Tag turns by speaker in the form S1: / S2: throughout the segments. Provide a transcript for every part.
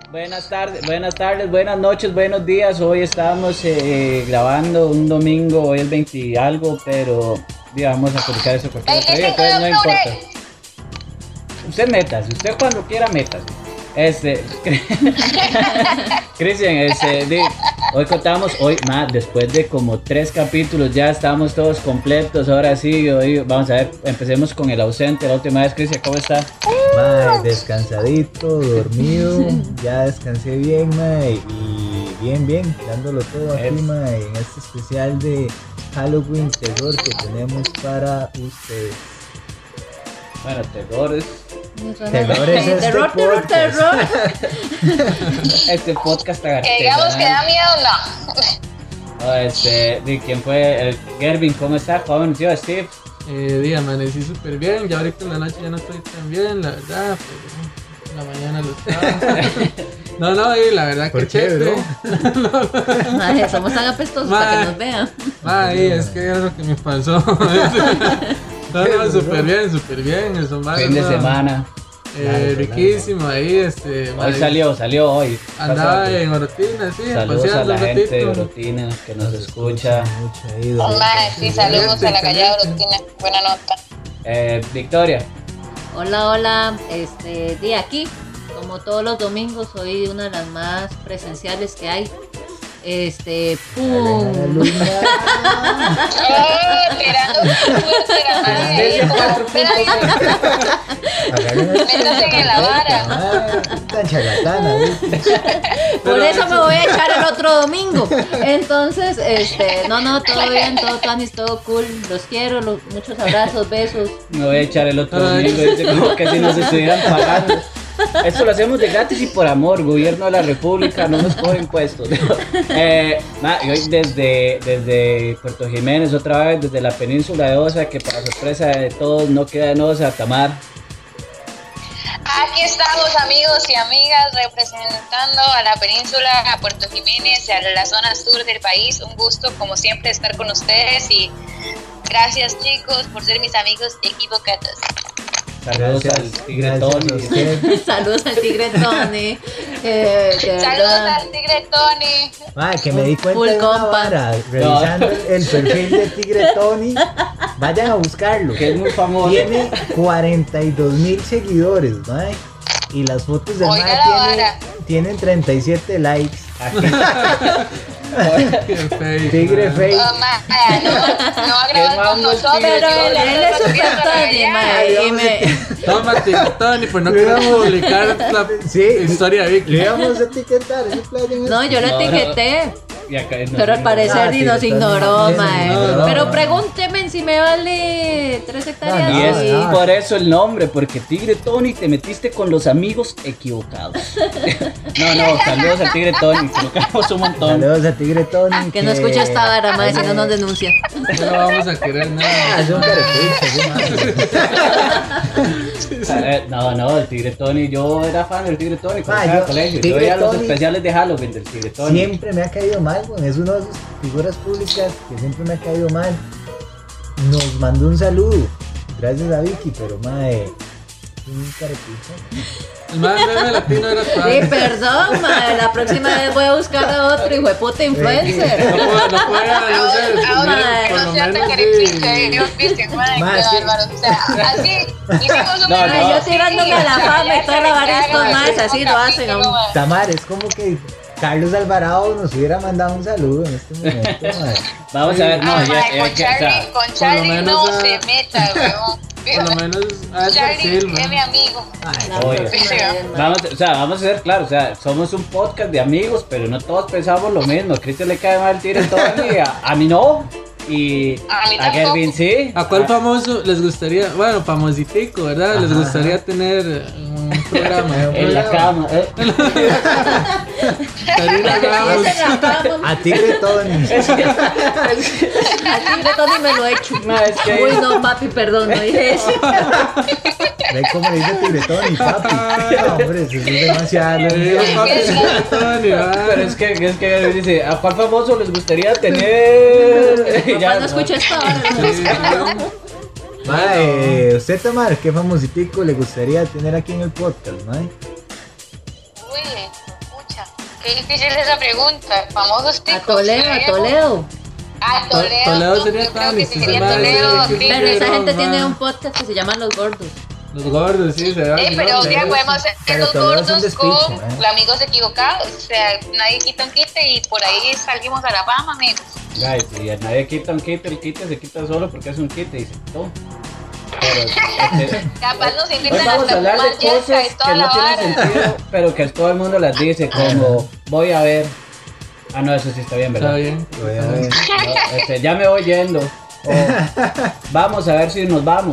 S1: buenas tardes, buenas noches, buenos días. Hoy estamos grabando un domingo, hoy es 20 y algo, pero vamos a publicar eso porque entonces no importa. Usted métase, usted cuando quiera métase. Cristian, hoy contamos, después de como 3 capítulos ya estamos todos completos, ahora sí, hoy vamos a ver, empecemos con el ausente, la última vez. Cristian, ¿cómo está?
S2: Descansadito, dormido, ya descansé bien, y bien, dándolo todo aquí, en este especial de Halloween terror que tenemos para ustedes.
S1: Bueno, terrores.
S2: Terror.
S1: Este podcast está
S3: que digamos que da miedo, no.
S1: ¿De quién fue? Gervin, ¿cómo está? Joven, tío Steve.
S4: Amanecí súper bien, ya ahorita en la noche ya no estoy tan bien, la verdad, pero en la mañana lo estaba. La verdad que chévere.
S5: Somos tan apestosos para que nos vean.
S4: Es que era lo que me pasó. Súper bien, eso más.
S1: Fin de semana.
S4: Riquísimo ahí,
S1: Hoy salió hoy.
S4: Andaba en Orotina, sí.
S1: Saludos a la gente de Orotina que nos escucha.
S3: Sí, saludos a la calle de Orotina, buena nota.
S1: Victoria.
S5: Hola, de aquí, como todos los domingos, soy una de las más presenciales que hay. ¡Pum!
S3: Esperando métase en la vara.
S2: Tan charlatana,
S5: Por eso me voy a echar el otro domingo. Entonces, todo bien, todo tanis, todo cool. Los quiero, muchos abrazos, besos.
S1: Me voy a echar el otro domingo, dice como que si nos estuvieran pagando. Esto lo hacemos de gratis y por amor, gobierno de la república, no nos cogen impuestos. Y hoy desde Puerto Jiménez, otra vez desde la península de Osa, que para sorpresa de todos no queda en Osa, Tamar.
S3: Aquí estamos, amigos y amigas, representando a la península, a Puerto Jiménez, a la zona sur del país. Un gusto, como siempre, estar con ustedes y gracias, chicos, por ser mis amigos equivocados.
S1: Saludos al Tigre Tony.
S5: Saludos al Tigre Tony.
S3: Saludos al Tigre Tony.
S2: Que me di cuenta de una vara, revisando el perfil de Tigre Tony. Vayan a buscarlo,
S1: que es muy famoso.
S2: Tiene 42,000 seguidores, y las fotos de tienen 37 likes. Tigre Face.
S3: No va a grabar con nosotros.
S5: Pero él es súper Tony,
S4: Toma, Tony, pues no queremos publicar la historia de Vicky.
S2: Le íbamos a etiquetar.
S5: No, yo lo etiqueté. Pero al parecer nos ignoró, Pero pregúnteme si me vale 3 hectáreas.
S1: Y es por eso el nombre, porque Tigre Tony te metiste con los amigos equivocados. Saludos al Tigre Tony, se lo queremos un montón.
S2: Saludos al Tigre Tony.
S5: Que no escuche esta vara, si no nos denuncia.
S4: No vamos a querer nada.
S1: El Tigre Tony, yo era fan del Tigre Tony cuando estaba en el colegio. Yo veía los especiales de Halloween del Tigre Tony.
S2: Siempre me ha caído mal, es una de sus figuras públicas que siempre me ha caído mal. Nos mandó un saludo, gracias a Vicky, pero un carepicha.
S4: El más meme latino era
S5: Sí, perdón, la próxima vez voy a buscar a otro hijo de puta influencer.
S4: No puede
S3: no sea tan carepicha, así hicimos un
S5: yo tirándome a la fama y toda la vara estos más, así lo hacen aún.
S2: Tamar, es como que Carlos Alvarado nos hubiera mandado un saludo en este momento,
S1: Vamos a ver,
S3: con Charlie no se meta, weón.
S4: Por lo menos
S3: Charlie es mi amigo.
S1: Vamos a ser claros, somos un podcast de amigos, pero no todos pensamos lo mismo. A Cristian le cae mal el Tigre Tony, a mí no. Y a Gervin sí.
S4: ¿A cuál famoso les gustaría, famositico, ¿verdad? Les gustaría tener un programa?
S1: En la cama.
S2: A Tigre Tony.
S5: A Tigre Tony me lo he hecho. Uy, no, papi, perdón, no dije eso.
S2: ¿Ve cómo le dice Tigre Tony, papi? No, hombre, eso es demasiado.
S1: Pero es que dice, ¿a cuál famoso les gustaría tener?
S5: Cuando escucho esto
S2: usted, Tamar, ¿qué famositico le gustaría tener aquí en el podcast,
S3: Uy, qué difícil esa pregunta. Famosos
S5: A
S3: ticos.
S5: Toledo.
S3: A Toledo.
S4: Toledo sería
S3: yo creo que
S4: Tani,
S3: sí
S4: si
S3: sería
S4: se va a
S3: Toledo.
S4: decir que
S3: sí.
S5: Pero esa gente
S4: ma.
S5: tiene un podcast que se llama Los Gordos.
S4: Los gordos, sí, se va.
S3: Pero ya podemos hacer
S2: Pero
S3: los
S2: Toledo es un
S3: gordos
S2: despiche,
S3: con
S2: ¿eh?
S3: los amigos equivocados. O sea, nadie quita un quite y por ahí salimos a la fama, amigos.
S1: Guys, si nadie quita un kit, el kit se quita solo porque es un kit y se quitó. Pero,
S3: Capaz nos
S1: hoy
S3: invitan
S1: vamos a
S3: hasta
S1: hablar de
S3: fumar yesca
S1: cosas
S3: y toda
S1: que
S3: la
S1: no tienen
S3: vara.
S1: sentido, pero que todo el mundo las dice, como voy a ver. Ah, no, eso sí está bien, ¿verdad?
S4: Está bien.
S2: Voy a ver.
S1: No, ya me voy yendo. O, vamos a ver si nos vamos.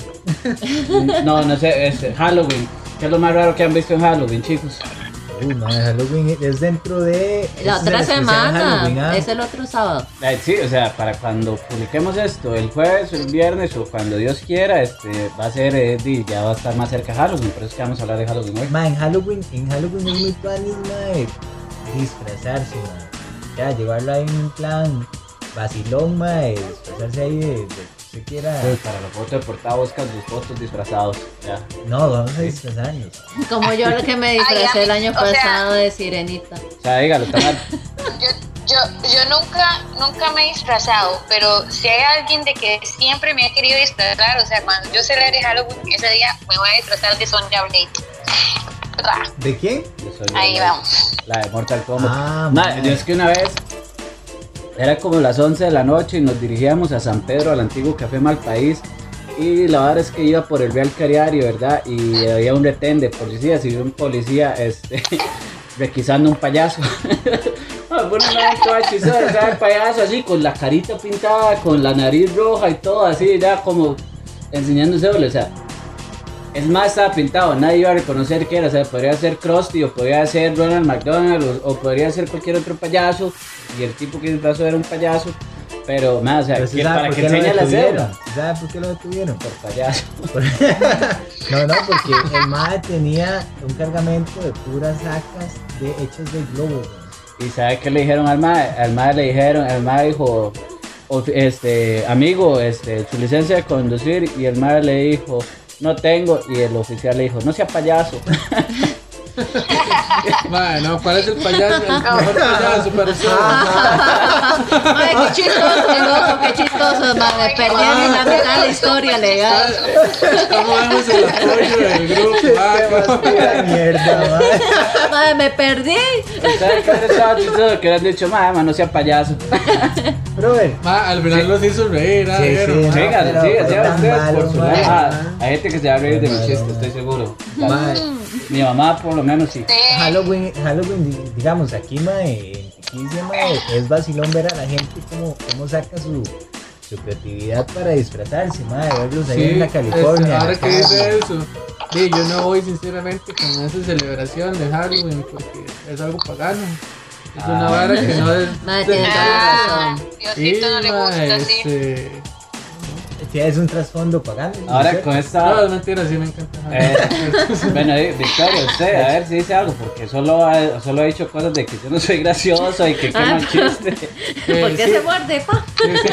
S1: No sé, es Halloween. ¿Qué es lo más raro que han visto en Halloween, chicos?
S2: Man, Halloween es dentro de.
S5: La
S2: este es el
S5: otra
S2: especial
S5: semana.
S2: Halloween, ¿ah?
S5: Es el otro sábado.
S1: Sí, o sea, para cuando publiquemos esto, el jueves o el viernes o cuando Dios quiera, va a ser, ya va a estar más cerca Halloween, por eso es que vamos a hablar de Halloween hoy.
S2: Man, en Halloween es muy tuanis, man, disfrazarse, man. Ya, llevarlo ahí en un plan vacilón, man, disfrazarse ahí de que usted quiera.
S1: Sí, para la foto de portada buscan sus fotos disfrazados, ya.
S2: No, vamos a disfrazarnos.
S5: Como yo lo que me disfracé el año
S3: o sea-
S5: pasado de sirenita.
S1: O sea, dígalo, está mal.
S3: Yo nunca me he disfrazado, pero si hay alguien de que siempre me ha querido disfrazar, o sea, cuando yo celebre Halloween, ese día me voy a disfrazar de Sonja Blade. Ah,
S2: ¿De quién?
S1: Yo soy
S3: ahí vamos.
S1: La de Mortal Kombat.
S2: Ah,
S1: Nah,
S2: man.
S1: yo es que una vez era como las 11 de la noche y nos dirigíamos a San Pedro, al antiguo Café Malpaís. Y la verdad es que iba por el Real Cariario, ¿verdad? Y había un retén de policías y vi un policía requisando un payaso. Fue un momento hechizoso, o sea, el payaso así, con la carita pintada, con la nariz roja y todo así, ya como enseñándose, o sea. Es más, estaba pintado, nadie iba a reconocer qué era, o sea, podría ser Krusty o podría ser Ronald McDonald o podría ser cualquier otro payaso y el tipo que disfrazó era un payaso, pero más, o sea,
S2: Pero ¿sí
S1: que
S2: sabe
S1: para
S2: por
S1: que
S2: qué lo
S1: enseñe la
S2: detuvieron?
S1: cédula.
S2: ¿Sí sabe por qué lo detuvieron?
S1: Por payaso.
S2: No, porque el MAE tenía un cargamento de puras sacas hechas de globos, man.
S1: ¿Y sabe qué le dijeron al mae? Al mae le dijeron, el mae dijo, amigo, su licencia de conducir, y el mae le dijo, no tengo, y el oficial le dijo, no sea payaso.
S4: Bueno, parece el payaso, el mejor payaso, pareció.
S5: Ay, qué chistoso, loco, qué chistoso, man. Me perdí en la mitad de la historia legal.
S4: ¿Cómo vemos el apoyo del grupo?
S2: Qué mierda, man.
S5: Madre, me perdí.
S1: ¿Sabe qué estaba chistoso? Que le han dicho, mae, no sea payaso.
S2: Brother,
S4: Al final nos hizo reír,
S2: Sí,
S4: ¿vieron?
S2: sí,
S4: Ma?
S1: Sigan,
S2: pero
S1: sigan,
S2: tan
S1: ustedes
S2: malo,
S1: por su
S2: mae.
S1: lado. Hay gente que se va a reír de mi
S2: Malo,
S1: chiste,
S2: mae.
S1: estoy seguro.
S2: mae,
S1: Mi mamá por lo menos sí.
S2: Halloween, digamos, aquí, mae, en Tiquicia, mae, es vacilón ver a la gente cómo saca su creatividad para disfrazarse, mae, verlos ahí en la California.
S4: Ahora que
S2: acá.
S4: dice eso, sí, yo no voy sinceramente con esa celebración de Halloween porque es algo pagano. Es una vara que no es.
S5: Madre, tiene toda la razón.
S3: Diosito no le gusta así.
S2: Sí, es un trasfondo pagano. ¿no?
S1: Ahora
S2: ¿Cierto?
S1: con
S4: No,
S1: esta.
S4: es mentira, sí me encanta Halloween.
S1: Bueno, Victoria, usted, a ver si dice algo, porque solo ha dicho cosas de que yo no soy gracioso y que qué mal chiste.
S5: ¿Por qué
S4: sí.
S5: se muerde, pa?
S4: Sí, sí,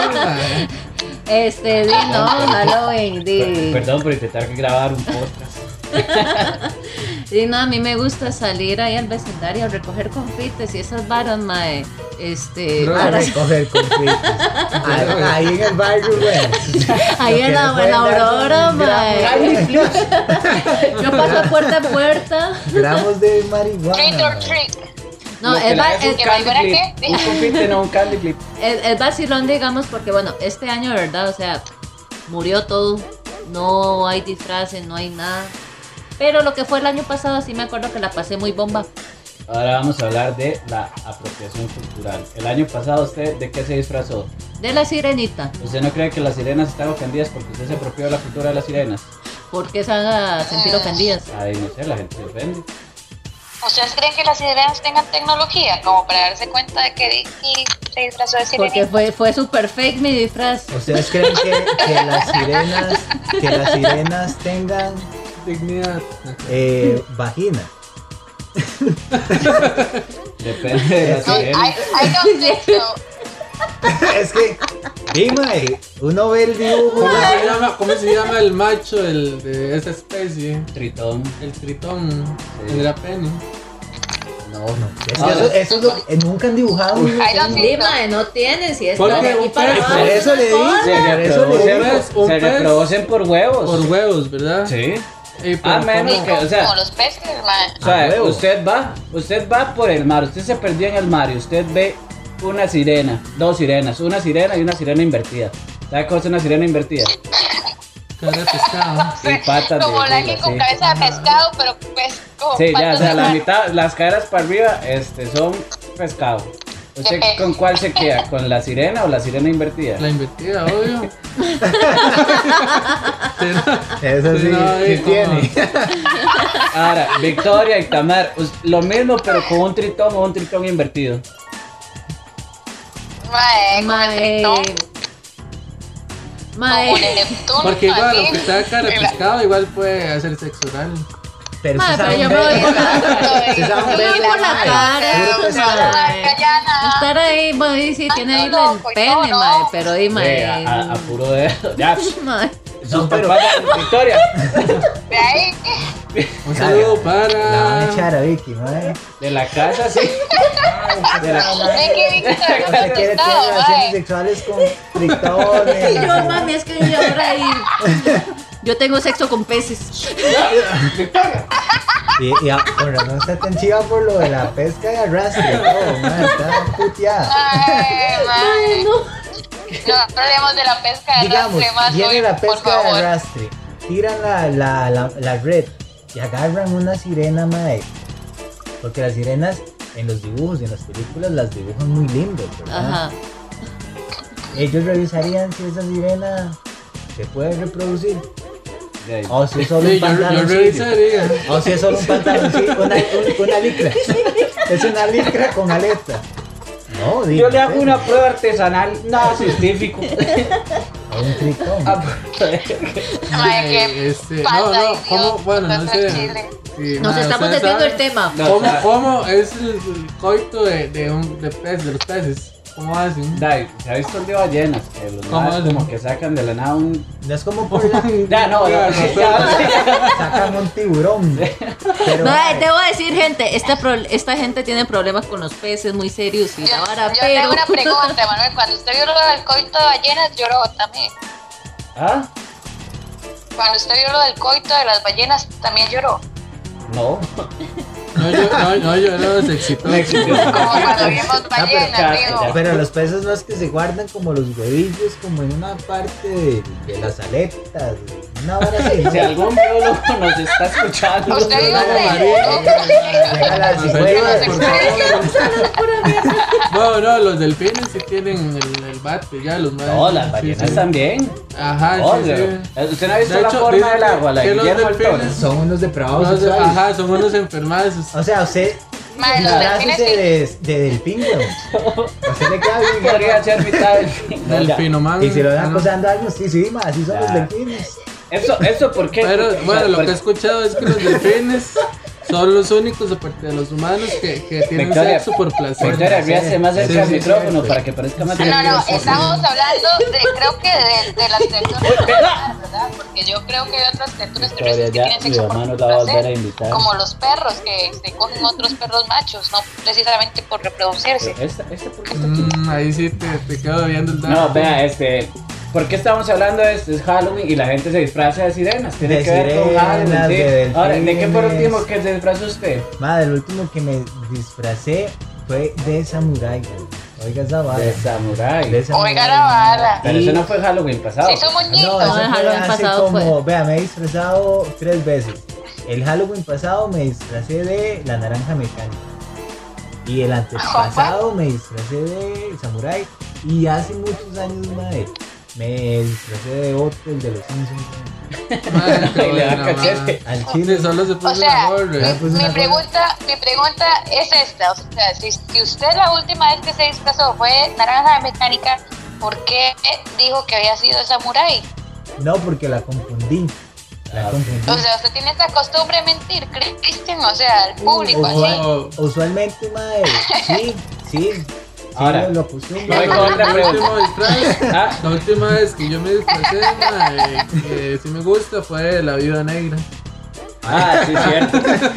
S4: ma.
S5: No, Halloween,
S1: Perdón por intentar grabar un podcast.
S5: Sí, no, a mí me gusta salir ahí al vecindario a recoger confites y esas varas, mae.
S4: Bro,
S2: A
S5: Para-
S2: recoger confites. Ahí en el barrio, güey.
S5: ahí en la Aurora, mae. Yo paso puerta a puerta.
S2: Gramos de marihuana.
S3: Trick or
S2: mae.
S3: treat.
S5: No,
S1: Lo que
S5: es,
S1: la
S5: va-
S1: es un
S5: es,
S3: que
S1: candy
S3: ¿para
S1: flip.
S3: qué?
S1: Un confite, no un candy flip.
S5: es vacilón, digamos, porque bueno, este año, de verdad, o sea, murió todo. No hay disfraces, no hay nada. Pero lo que fue el año pasado, sí me acuerdo que la pasé muy bomba.
S1: Ahora vamos a hablar de la apropiación cultural. El año pasado, ¿usted de qué se disfrazó?
S5: De la sirenita.
S1: ¿Usted no cree que las sirenas están ofendidas porque usted se apropió de la cultura de las sirenas?
S5: ¿Por qué se van a sentir ofendidas?
S1: Ay, no sé, la gente se ofende.
S3: ¿Ustedes creen que las sirenas tengan tecnología como para darse cuenta de que Vicky se disfrazó de
S5: Porque
S3: sirenita?
S5: fue super fake mi disfraz.
S2: ¿Ustedes creen que las sirenas tengan
S4: Dignidad.
S2: vagina?
S1: Depende de la
S3: No,
S1: sirena.
S3: I don't think so.
S2: Es que, dime, uno ve el dibujo.
S4: ¿Cómo se llama el macho de esa especie?
S1: Tritón.
S4: El tritón,
S1: Sí.
S4: el grapene.
S1: No
S2: No. Eso es lo que nunca han dibujado.
S3: I don't think so.
S5: Mae, no tienen, si es
S4: Porque
S5: de aquí
S4: un
S5: para
S4: pez,
S5: abajo.
S2: por eso le dije.
S1: Se reproducen por huevos.
S4: Por huevos, ¿verdad?
S1: Sí.
S4: Y pero
S1: A menos
S4: ¿cómo?
S1: que, o sea,
S3: Como los peces, man.
S1: O sea,
S2: huevo.
S1: usted va por el mar, usted se perdió en el mar y usted ve una sirena, dos sirenas, una sirena y una sirena invertida. ¿Sabe cómo es una sirena invertida?
S4: Cara de pescado.
S1: Y patas
S3: Como
S1: de
S3: la
S1: gorila,
S3: que con
S1: sí.
S3: cabeza de pescado, pero pues como
S1: Sí, ya, o
S3: patas
S1: sea,
S3: de
S1: la
S3: mar.
S1: mitad, las caderas para arriba, son pescado. ¿Usted
S3: ¿Qué?
S1: con cuál se queda? ¿Con la sirena o la sirena invertida?
S4: La invertida, obvio.
S2: Eso sí,
S4: no,
S2: sí
S4: como-
S2: tiene.
S1: Ahora, Victoria y Tamar, lo mismo pero con un tritón o un tritón invertido.
S3: Mae, con el
S5: Mae.
S3: tritón, como
S5: Mae.
S3: Neptuno.
S4: Porque igual,
S3: así.
S4: aunque sea cara de pescado, igual puede hacer sexo oral.
S2: Pero
S5: Mae,
S2: se
S5: pero
S2: sabe
S5: yo me voy por la...
S2: Se sabe
S5: Yo me voy por la cara.
S2: Puro pescado.
S5: Mae. Estar ahí, mae, sí, tiene ahí
S3: no,
S5: el
S3: pues,
S5: pene,
S3: no.
S5: mae, pero ahí,
S1: Sí,
S5: mae.
S1: a puro dedo. Ya,
S5: Mae.
S1: sus
S2: pero-
S1: papás, Victoria.
S3: De ahí,
S4: Un saludo
S2: La van a
S4: para.
S2: echar a Vicky, mae.
S1: De la casa, sí. De la-
S3: es que Víctor no
S2: No se
S3: me
S2: quiere
S3: gustaba,
S2: tener relaciones
S3: mae.
S2: sexuales con tritones.
S5: Y yo, mami, es que yo ahora ahí. Yo tengo sexo con peces.
S2: Y con razón está tan chiva por lo de la pesca y arrastre. Todo, mae, está puteada.
S3: Ay, mae.
S5: No.
S3: No hablemos de la pesca de
S2: Digamos,
S3: arrastre más
S2: viene
S3: hoy,
S2: la
S3: por
S2: pesca de
S3: favor.
S2: arrastre, tiran la red y agarran una sirena, mae. Porque las sirenas en los dibujos y en las películas las dibujan muy lindas, ¿verdad?
S5: Ajá.
S2: Ellos revisarían si esa sirena se puede reproducir.
S1: De ahí.
S2: O si es solo
S4: Sí,
S2: un
S4: yo
S2: pantaloncillo.
S4: revisaría.
S2: O si es solo un pantaloncillo, una licra. Es una licra con aleta. No,
S1: Yo le hago
S2: dígame.
S1: una prueba artesanal, nada científico.
S2: O un tritón.
S1: Ah,
S3: Mae, qué
S4: No,
S3: falta
S4: no,
S3: de
S4: ¿cómo?
S3: Dios,
S4: Bueno, no
S3: contra
S4: sé.
S3: el Chile.
S4: Sí,
S5: Nos
S4: mae,
S5: estamos
S4: ustedes
S5: desviando del
S4: saben
S5: tema.
S1: No, o sea,
S4: ¿Cómo es el coito de los peces? ¿Cómo hacen?
S1: Dai, ¿se ha visto el de ballenas? Que los
S4: ¿Cómo
S1: maes
S4: hacen?
S1: como que sacan de la nada un...
S2: No es como por la...
S1: Ya, no,
S4: Ya,
S2: Sacan un tiburón. Pero,
S5: No,
S2: mae,
S5: debo decir, gente, esta gente tiene problemas con los peces muy serios y la vara,
S3: Yo
S5: pero...
S3: tengo una pregunta, Manuel. Cuando usted vio lo del coito de ballenas, lloró también.
S1: ¿Ah?
S3: Cuando usted vio lo del coito de las ballenas, también lloró.
S1: No.
S4: No, yo no, se excitó.
S1: Me excitó.
S3: Como cuando vimos ballenas,
S1: ya,
S3: digo.
S1: ya.
S2: pero los peces no es que se guardan como los huevillos, como en una parte de las aletas. Una hora así, ¿no?
S1: Si algún biólogo nos está escuchando...
S3: Usted vio
S4: no,
S3: de
S4: María.
S2: Llega la
S4: Nos
S2: cigüeña,
S4: ayuda,
S2: por
S4: No,
S2: favor.
S4: no, los delfines sí tienen el bate, ya los más.
S1: No, las ballenas también.
S4: Ajá,
S1: Oh,
S4: sí, sí.
S1: ¿Usted no ha visto
S4: De
S1: la
S4: hecho,
S1: forma
S4: dicen
S1: del agua? La
S4: que
S1: de
S4: los
S1: Guillermo del Toro.
S4: delfines-
S2: Son unos depravados
S4: Los-
S2: sexuales.
S4: Ajá, son unos enfermazos.
S2: O sea, usted
S3: Mae, los delfines sí.
S2: de delfín, weón. A usted le queda bien.
S1: Podría ser mitad del fin. No, ya.
S4: Delfinoman.
S2: Y si lo ven
S4: Ah, no.
S2: acosando a alguien, sí, ma, así son
S1: Ya.
S2: los delfines.
S1: Eso, ¿por qué?
S4: Pero
S1: Porque, o
S4: bueno,
S1: sea,
S4: lo que he
S1: porque-
S4: escuchado es que los delfines son los únicos, aparte de los humanos, que tienen
S1: Victoria,
S4: sexo por placer.
S1: Victoria, ríase más cerca
S4: Sí,
S1: del
S4: sí,
S1: micrófono
S2: sí.
S1: para que parezca más
S3: No, no,
S1: gracioso.
S3: estamos hablando de, creo que de las criaturas terrestres, ¿verdad? Porque yo creo que hay otras criaturas
S1: Victoria,
S3: terrestres que
S1: ya,
S3: tienen
S1: mi
S3: sexo
S1: mamá
S3: por
S1: nos la va a volver a
S3: placer,
S1: invitar.
S3: como los perros que se cogen otros perros machos, no precisamente por reproducirse.
S1: ¿Esta por qué está aquí?
S4: Ahí sí te quedo viendo el dato.
S1: No, vea, ¿por qué estamos hablando de esto? Es Halloween y la gente se disfraza de sirenas. Tiene
S2: De
S1: que ver con
S2: sirenas,
S1: Halloween, sí.
S2: de
S1: Ahora, ¿de qué por
S2: delfines.
S1: último que se disfrazó usted?
S2: Ma, el último que me disfracé fue de samurái, güey. Oiga esa vara.
S1: De samurái.
S2: De samurái.
S3: Oiga la vara.
S1: Pero eso no fue Halloween pasado.
S3: Sí, son moñitos.
S2: No, eso
S5: el
S2: fue
S5: Halloween
S2: hace
S5: pasado
S2: como, vea, me he disfrazado 3 veces. El Halloween pasado me disfracé de la naranja mecánica. Y el antepasado me disfracé de samurái. Y hace muchos años, madre, me disfracé de otro, el de los Simpsons.
S4: Madre, qué
S1: Y le da
S4: buena,
S1: cachete.
S4: madre.
S2: Al
S4: Sí,
S2: chile.
S4: solo se puso
S3: O sea,
S4: una gorra.
S2: pues
S3: mi
S2: una
S3: pregunta es esta, o sea, si usted la última vez que se disfrazó fue naranja mecánica, ¿por qué dijo que había sido samurái?
S2: No, porque la confundí. La
S1: Ah,
S2: confundí.
S3: O sea, usted tiene esta costumbre de mentir, Cristian, o sea, al público, así.
S2: Usualmente, madre, sí.
S1: Ahora,
S2: lo acostumbro.
S1: no hay con otra
S4: El
S1: pregunta.
S4: último disfraz,
S1: Ah,
S4: la última vez que yo me disfracé, madre, que sí me gusta, fue la viuda negra.
S1: Ah, sí, cierto.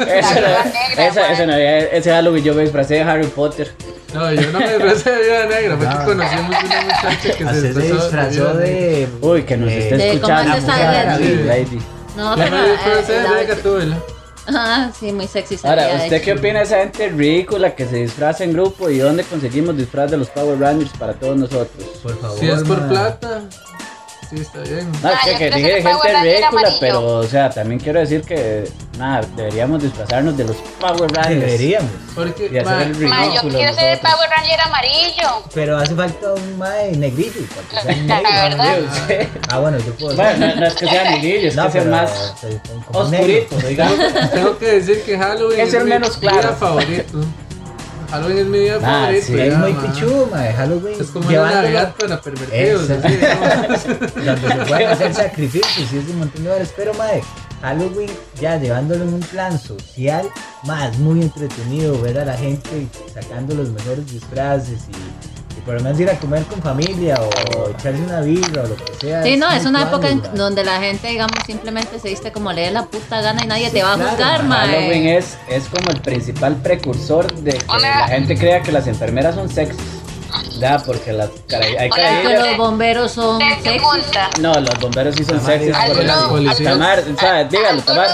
S1: Ese Halloween yo me disfracé de Harry Potter.
S4: No, yo no me disfrazé de Viuda Negra, fue que
S2: No.
S4: conocimos una muchacha que
S2: Usted se disfrazó de.
S1: Uy, que nos esté
S5: De- ¿cómo
S1: escuchando.
S5: es esa
S1: Sí,
S4: lady?
S1: lady.
S5: No,
S4: Yo
S5: pero.
S4: me disfrazé
S5: la-
S4: de Gatúbela.
S5: Ah, sí, muy sexy.
S1: Ahora,
S5: sería, de
S1: ¿usted
S5: hecho.
S1: qué opina de esa gente ridícula que se disfraza en grupo y dónde conseguimos disfraz de los Power Rangers para todos nosotros?
S2: Por favor.
S4: Si es por
S2: ma.
S4: plata, sí está bien.
S1: No,
S3: Ah,
S1: que
S3: yo creo
S1: dije
S3: que el Power
S1: gente
S3: Ranger
S1: ridícula,
S3: amarillo.
S1: pero, o sea, también quiero decir que, nada, deberíamos disfrazarnos de los Power Rangers.
S2: Deberíamos.
S4: Porque,
S1: Y hacer
S4: ma,
S1: el
S3: Ma, yo
S1: ridículo
S3: quiero ser el
S1: nosotros.
S3: Power Ranger amarillo.
S2: Pero hace falta un mae negrillo. Para que sea
S3: La
S2: negro.
S3: verdad.
S1: Sí.
S2: Ah, bueno, yo puedo
S1: Bueno,
S2: ser.
S1: no es que sea negrillo, es que sea
S2: pero
S1: más
S2: soy como
S1: oscurito,
S2: negro.
S1: digamos.
S4: tengo que decir que Halloween
S1: Es el
S4: mi
S1: menos
S4: día
S1: claro.
S4: favorito. Halloween es mi día
S1: Ah,
S4: favorito.
S1: sí.
S2: Es
S4: ya,
S2: muy
S4: ma.
S2: pichudo, mae. Halloween.
S4: Es como una
S2: llevándolo-
S4: Navidad para pervertidos.
S2: Exacto.
S4: así, digamos.
S2: Donde se pueden hacer sacrificios y es un montón de horas. Pero, mae, Halloween ya llevándolo en un plan social, más muy entretenido ver a la gente sacando los mejores disfraces y por lo menos ir a comer con familia o echarse una birra o lo que sea.
S5: Sí, no, es
S2: muy
S5: una época
S2: tuanis, mae.
S5: donde la gente, digamos, simplemente se viste como le dé la puta gana y nadie te va a
S2: claro,
S5: juzgar,
S1: Halloween
S5: mae.
S1: es como el principal precursor de que
S3: Hola.
S1: la gente crea que las enfermeras son sexys. Ya, porque las hay
S5: Que
S1: carajillas.
S5: los bomberos son
S3: ¿Qué
S5: sexy.
S3: punta?
S1: No, los bomberos sí son
S2: Tamar,
S1: sexys.
S2: ¿alguno-
S1: porque las
S4: policías?
S1: Tamar, ¿sabes? Dígalo, Tamar.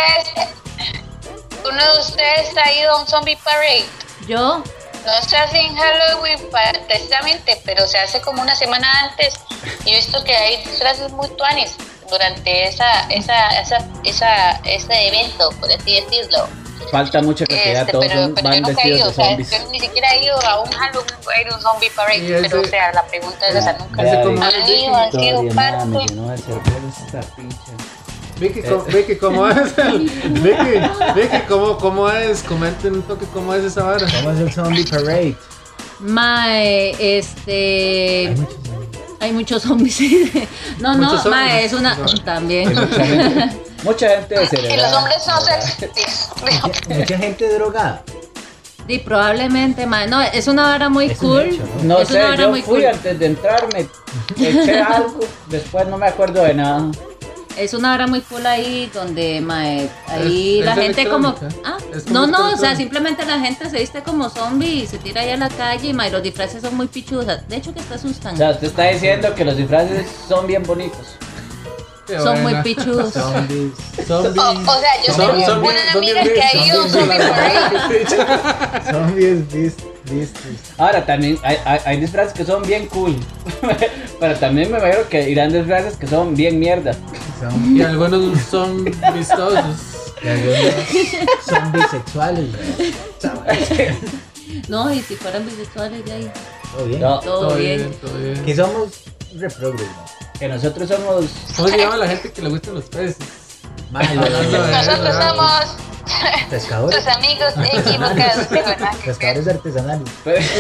S3: ¿Uno de ustedes ha ido a un zombie parade?
S5: Yo,
S3: No se hace en Halloween precisamente, pero se hace como una semana antes. Y he visto que hay disfraces muy tuanis durante ese evento, por así decirlo.
S1: Falta mucha cantidad, todos
S3: Pero
S1: van
S3: yo nunca he
S1: vestidos
S3: ido,
S1: de
S3: o sea,
S1: zombies.
S3: yo ni siquiera he ido a un Halloween, he ido a un zombie parade,
S4: Y ese-
S3: pero o sea, la pregunta es esa, nunca
S4: Ese
S1: Ay,
S4: como
S3: han
S4: es
S3: ido, han sido
S1: Victoria, nada, me
S3: parte.
S1: llenó de cerveza esta pinche.
S4: Vicky, ¿cómo es el? Vicky, ¿cómo es? Comenten un toque cómo es esa vara.
S2: ¿Cómo es el Zombie Parade?
S5: mae, hay muchos zombies. Sí. No,
S4: Muchos
S5: no, mae,
S4: hombres.
S5: es una.
S4: No.
S5: También.
S1: Mucha gente de
S3: Y
S1: cerebral.
S3: los hombres no sexys.
S2: Mucha gente drogada.
S5: Sí, probablemente, mae. No, es una vara muy
S2: Es un
S5: cool.
S2: hecho,
S1: No
S5: es
S1: sé,
S5: una vara
S1: yo
S5: muy
S1: fui
S5: cool.
S1: antes de entrar, me eché algo, después no me acuerdo de nada.
S5: Es una hora muy cool ahí donde mae, ahí
S4: Es
S5: la gente como
S4: electrónica.
S5: ah,
S4: Es como
S5: no, o sea,
S4: electrónica.
S5: simplemente la gente se viste como zombie y se tira ahí a la calle y mae, los disfraces son muy pichudos. De hecho que te asustan.
S1: O sea, usted está diciendo que los disfraces son bien bonitos.
S4: Qué
S5: Son muy
S4: buena.
S5: pichudos.
S2: Zombies.
S4: Zombies.
S3: O sea, yo
S4: Son-
S3: tengo
S4: son
S3: una
S4: bien- son
S3: amiga
S4: bien
S3: que ha
S4: rich,
S3: ido a un
S4: son
S3: zombie
S4: bien
S3: parade.
S2: Zombies vistos.
S1: Ahora, también hay disfraces que son bien cool. Pero también me imagino que irán disfraces que son bien mierda.
S4: Y algunos son vistosos.
S2: Y algunos son bisexuales.
S5: No, y si fueran bisexuales de ahí,
S2: Todo bien.
S1: No,
S5: todo bien.
S4: Todo bien.
S2: Que somos reprogres.
S1: que nosotros somos.
S4: ¿Cómo se llama la gente que le gustan los peces?
S2: Malo.
S3: Nosotros somos
S2: Pescadores.
S3: tus amigos equivocados. Digo, nada que ver.
S2: Pescadores artesanales.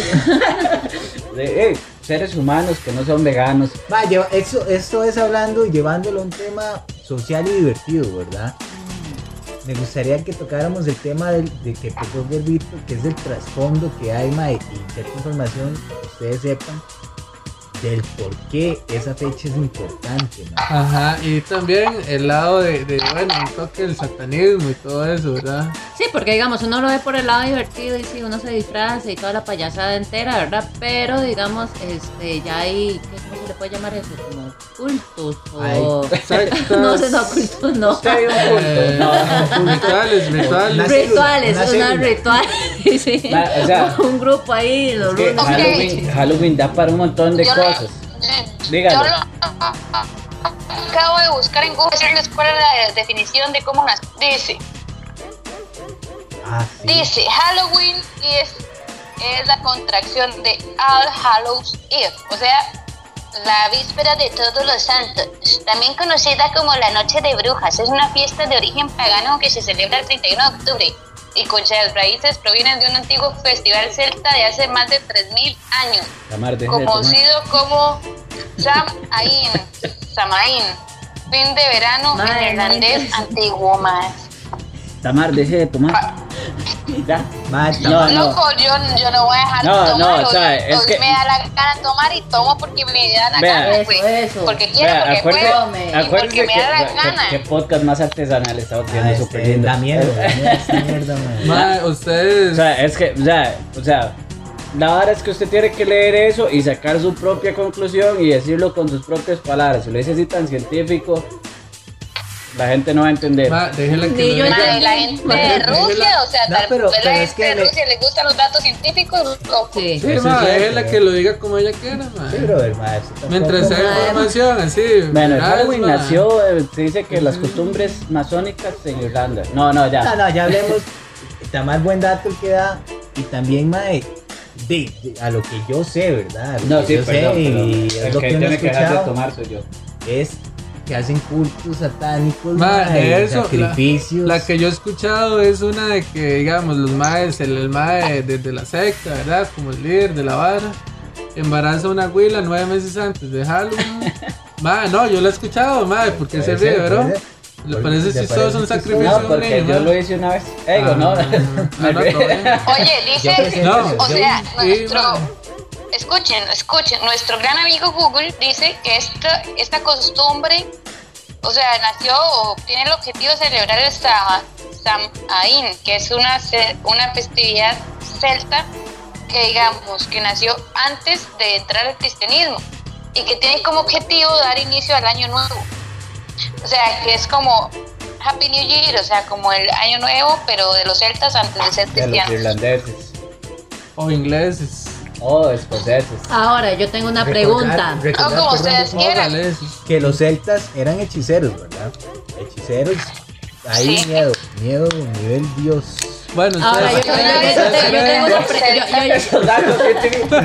S1: Seres humanos que no son veganos.
S2: Va, esto es hablando y llevándolo a un tema social y divertido, ¿verdad? Me gustaría que tocáramos el tema de que tocó Gerbito, que es el trasfondo que hay, mae, y cierta información que ustedes sepan del por qué esa fecha es importante, mae.
S4: Ajá, y también el lado de bueno, un toque del satanismo y todo eso, ¿verdad?
S5: Sí, porque digamos, uno lo ve por el lado divertido y sí, uno se disfraza y toda la payasada entera, ¿verdad? Pero digamos, ya hay, ¿cómo se le puede llamar eso? Como cultos o...
S4: Sectas,
S5: No sé, no, cultos no.
S1: Usted hay un punto. No.
S4: rituales.
S2: Una
S5: Rituales,
S2: célula, una
S5: una
S2: célula.
S5: ritual, sí.
S1: O sea,
S5: Un grupo ahí,
S1: Es
S5: los
S1: que
S5: rudos.
S1: Halloween da para un montón de
S3: Yo
S1: cosas. Dígalo.
S3: Yo lo acabo de buscar en Google decirles cuál es la definición de cómo nace.
S2: Ah, sí.
S3: Dice Halloween es la contracción de All Hallows Eve, o sea, la víspera de Todos los Santos, también conocida como la Noche de Brujas. Es una fiesta de origen pagano que se celebra el 31 de octubre y cuyas raíces provienen de un antiguo festival celta de hace más de 3.000 años,
S1: Tamar, deje de tomar.
S3: conocido como Samaín, fin de verano
S5: Madre,
S3: en irlandés
S5: no me
S3: antiguo más.
S1: Tamar, deje de tomar. Ya.
S2: Mae,
S1: No,
S3: Loco, yo no voy a dejar
S1: No,
S3: de tomar.
S1: no, o sea, es
S3: hoy
S1: que-
S3: me da la gana de tomar y tomo porque me da la
S1: Vea.
S3: gana, güey.
S5: Eso.
S3: Porque quiero,
S1: Vea,
S3: porque
S1: acuérdese,
S3: puedo.
S5: Tome.
S3: Y
S1: acuérdese
S3: porque me da la gana.
S1: que podcast más artesanal estamos viendo súper lindo.
S2: da miedo, esta mierda, mae.
S4: Mae, ustedes.
S1: O sea, es que, o sea, la verdad es que usted tiene que leer eso y sacar su propia conclusión y decirlo con sus propias palabras. Si lo dice así tan científico, la gente no va a entender.
S4: Mae, déjela que
S5: Ni
S4: lo
S5: yo
S4: diga.
S3: Madre, la gente de Rusia, o sea,
S2: No,
S3: tal
S2: pero
S3: vez la
S2: es
S3: gente
S2: que
S3: de
S2: le-
S3: Rusia les gustan los datos científicos, loco.
S5: Sí.
S4: Sí,
S2: Eso
S4: mae,
S2: es cierto,
S4: déjela que lo diga como ella quiera, mae.
S2: Sí, brother, mae. usted tampoco-
S4: Mientras sea
S5: Mae.
S4: información, así.
S1: Bueno, el
S4: veraz,
S1: Halloween
S4: mae.
S1: nació, se dice que las costumbres masónicas en Irlanda. No, ya.
S2: No, ya hablemos. Está más buen dato el que da. Y también, mae, a lo que yo sé, ¿verdad? A lo
S1: No,
S2: que
S1: sí,
S2: yo
S1: perdón,
S2: sé, y
S1: el
S2: es lo
S1: que
S2: que uno ha
S1: tiene que dejar de
S2: escuchado,
S1: tomar soy yo.
S2: es que hacen cultos satánicos,
S4: Mae,
S2: mae,
S4: eso,
S2: sacrificios.
S4: La que yo he escuchado es una de que, digamos, los maes, el mae de la secta, ¿verdad? Como el líder de la vara, embaraza a una huila 9 meses antes de Halloween. Mae, no, yo lo he escuchado, mae, porque se
S2: Puede
S4: ríe,
S2: ser,
S4: ¿verdad?
S2: puede ser.
S4: Le parece
S2: ¿Le
S4: chistoso
S2: parece
S4: un
S2: chistoso?
S4: sacrificio
S1: No,
S4: de un
S1: porque
S4: niño,
S1: yo
S4: mae.
S1: lo hice una vez. Digo, no.
S4: no, todo bien.
S3: Oye, dice,
S2: Yo pensé
S4: No,
S2: que-
S3: o sea,
S4: sí,
S3: nuestro,
S4: mae.
S3: escuchen, nuestro gran amigo Google dice que esta costumbre, o sea, nació o tiene el objetivo de celebrar el Samhain, que es una festividad celta que digamos que nació antes de entrar al cristianismo y que tiene como objetivo dar inicio al año nuevo. O sea, que es como Happy New Year, o sea, como el año nuevo, pero de los celtas antes de ser
S1: De los
S3: cristianos.
S1: irlandeses.
S4: O ingleses.
S1: O escoceses.
S5: Ahora, yo tengo una
S2: Recordar,
S5: pregunta.
S3: O como ustedes
S4: O
S3: quieran.
S4: galeses.
S2: que los celtas eran hechiceros, ¿verdad? Hechiceros, ahí
S3: Sí.
S2: miedo nivel Dios.
S4: Bueno,
S5: Ahora, yo
S4: ustedes-
S5: tengo una pregunta.
S1: Esos datos científicos.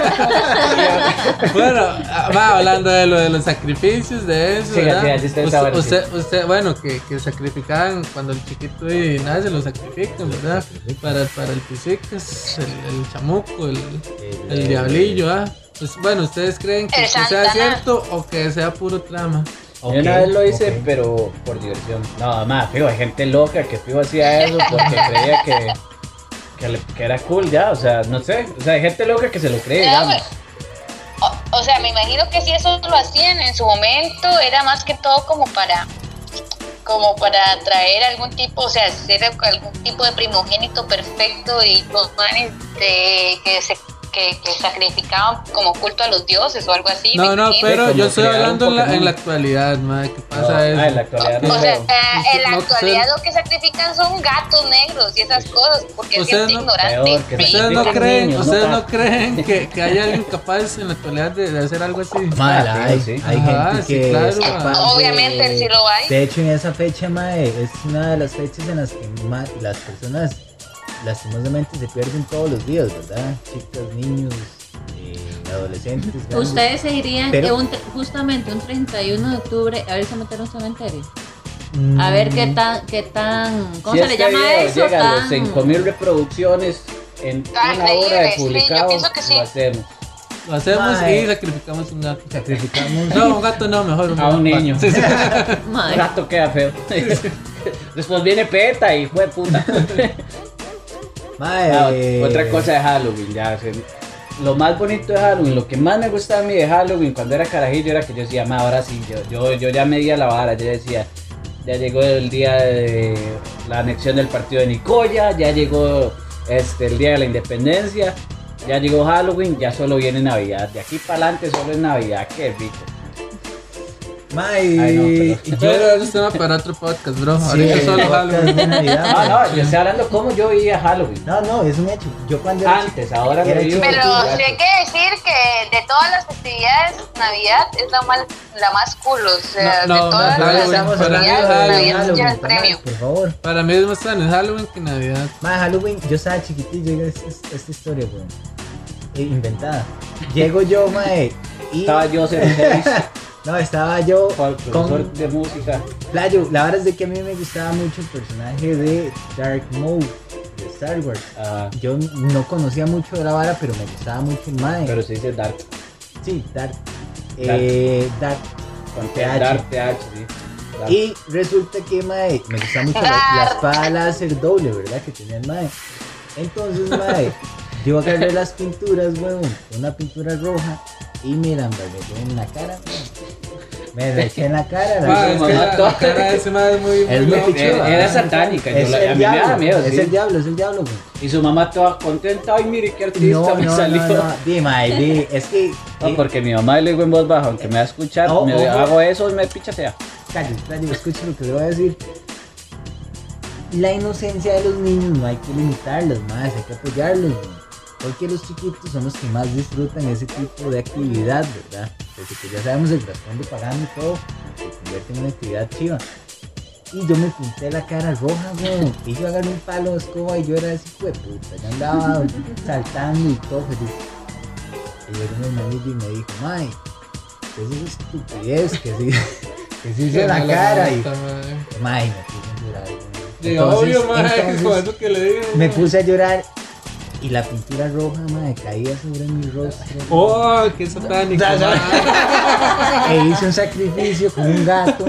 S4: Bueno, va hablando de lo de los sacrificios, de eso,
S1: Sí,
S4: ¿verdad?
S1: así está esa hora,
S4: Usted, bueno, que sacrificaban cuando el chiquito y nace, lo sacrifican, ¿verdad? Para el pisicas, el chamuco, el diablillo, ¿ah? Pues, bueno, ¿ustedes creen que
S3: El
S4: sea
S3: Santana.
S4: cierto o que sea puro trama?
S1: Yo una vez lo hice,
S2: ok.
S1: pero por diversión. No, más, fijo, hay gente loca que fijo hacía eso porque creía que era cool ya, o sea, no sé. O sea, hay gente loca que se lo cree,
S3: No,
S1: digamos.
S3: O sea, me imagino que si eso lo hacían en su momento, era más que todo como para traer algún tipo, o sea, ser algún tipo de primogénito perfecto y los manes que sacrificaban como culto a los dioses o algo así.
S4: No,
S3: me
S4: no,
S3: imagino.
S4: pero
S1: como
S4: yo estoy
S1: crear un
S4: hablando en
S1: Pokémon.
S4: la actualidad, madre, ¿qué pasa
S1: No,
S4: eso?
S1: en la actualidad no
S3: O sea,
S1: creo.
S3: en la
S4: No,
S3: actualidad lo que sacrifican son gatos negros y esas cosas, porque es
S4: Ustedes
S3: gente
S4: no-
S3: ignorante.
S1: Peor que
S3: Sí.
S4: ¿Ustedes no
S1: Sacrifican
S4: creen,
S1: niños,
S4: ustedes
S1: no
S4: no
S1: gatos.
S4: creen que hay alguien capaz en la actualidad de hacer algo así?
S2: Mae,
S1: Ah,
S2: hay,
S1: sí.
S2: hay
S4: Ajá,
S2: gente
S4: sí,
S2: que
S4: claro,
S2: es
S4: mae.
S2: capaz
S3: Obviamente, sí lo hay.
S2: De hecho, en esa fecha, mae, es una de las fechas en las que las personas lastimosamente se pierden todos los días, ¿verdad? Chicas, niños, adolescentes. grandes.
S5: Ustedes se irían
S2: Pero-
S5: justamente un 31 de octubre a irse a meter a un cementerio.
S2: Mm,
S5: A ver qué tan. ¿Cómo
S1: Si
S5: se le
S1: este
S5: llama
S1: video
S5: eso?
S1: llega a los
S5: Tan.
S1: 5,000 reproducciones en
S3: Ah,
S1: una hora
S3: increíble,
S1: de
S3: sí, yo
S1: publicado,
S3: pienso que sí.
S1: lo hacemos.
S4: Lo hacemos
S2: Mae.
S4: y sacrificamos un gato.
S2: Sacrificamos.
S4: No, un gato no, mejor
S1: A un
S4: gato.
S1: niño.
S4: Sí, sí.
S1: Un
S5: Mae.
S1: gato queda feo. Después viene PETA y fue puta.
S2: Mae,
S1: Ah, otra cosa de Halloween, ya. O sea, lo más bonito de Halloween, lo que más me gustaba a mí de Halloween cuando era carajillo era que yo decía, "Ma, ahora sí, yo ya medía la vara, yo decía, ya llegó el día de la anexión del partido de Nicoya, ya llegó el día de la independencia, ya llegó Halloween, ya solo viene Navidad, de aquí para adelante solo es Navidad, qué rico."
S2: mae,
S1: Ay, no,
S4: Pero eso es tema para otro podcast, bro.
S2: Sí,
S4: Ahorita
S2: el
S4: solo
S2: podcast
S4: Halloween.
S2: de Navidad,
S1: No,
S2: mae.
S1: no, yo estoy hablando cómo yo veía Halloween.
S2: No, es un hecho. Yo cuando era
S1: Antes, ahora
S2: era
S1: lo vivo.
S2: chico,
S3: Pero
S1: ya.
S3: sí hay que decir que de todas las festividades, Navidad es la más cool, o sea,
S4: No,
S3: de
S4: no,
S3: todas
S4: no,
S3: las
S4: Halloween,
S2: estamos
S4: para mí
S2: hablando de
S3: festividades,
S4: Halloween,
S3: Navidad lleva el
S2: Tomás,
S3: premio.
S2: por favor.
S4: Para mí es más tan en Halloween que Navidad.
S2: Mae, Halloween, yo estaba chiquitillo, y esta historia, weón. Inventada. Llego yo, mae, y...
S1: Estaba yo 06,
S2: No, estaba yo
S1: profesor
S2: con
S1: de música.
S2: Playo. La verdad es de que a mí me gustaba mucho el personaje de Dark Maul de Star Wars.
S1: Ah,
S2: Yo no conocía mucho de la vara, pero me gustaba mucho el mae.
S1: pero se dice Dark.
S2: Sí, Dark.
S1: Dark.
S2: Dark.
S1: Con
S2: TH.
S1: Dark TH, sí. Claro.
S2: Y resulta que, mae, me gusta mucho la espada láser doble, ¿verdad? Que tenía el mae. Entonces, mae, yo agarré las pinturas, weón, una pintura roja y me la embarré en la cara, weón. Me la eché en la cara.
S4: Es que la cara de ese mae es muy
S2: Es muy
S4: loca.
S2: pichuda.
S1: Era satánica.
S2: Es
S1: A
S2: el
S1: mí me da
S2: diablo,
S1: miedo,
S2: es
S1: sí.
S2: el diablo, weón.
S1: Y su mamá toda contenta. Ay, mire qué artista me salió.
S2: Di, mae, di, es que...
S1: No, porque mi mamá le digo en voz baja, aunque me va a escuchar,
S2: No,
S1: me
S2: ojo.
S1: hago eso y me pichatea.
S2: Cállate, escucha lo que le voy a decir. La inocencia de los niños no hay que limitarlos, más, hay que apoyarlos, ¿no? Porque los chiquitos son los que más disfrutan ese tipo de actividad, ¿verdad? Desde que ya sabemos el trasfondo pagando y todo, se convierte en una actividad chiva. Y yo me pinté la cara roja, güey. Y yo agarré un palo de escoba y yo era así, hijo de puta. Yo andaba saltando y todo feliz. Y llegó mi hermanillo y me dijo, May, ¿qué es esa estupidez? Que se hizo la cara. Y May, me puse a llorar, güey.
S4: Sí, obvio, mae, con eso que le digo.
S2: Me puse a llorar y la pintura roja, mae, caía sobre mi rostro.
S4: Oh, qué satánico, mae.
S2: E hice un sacrificio con un gato.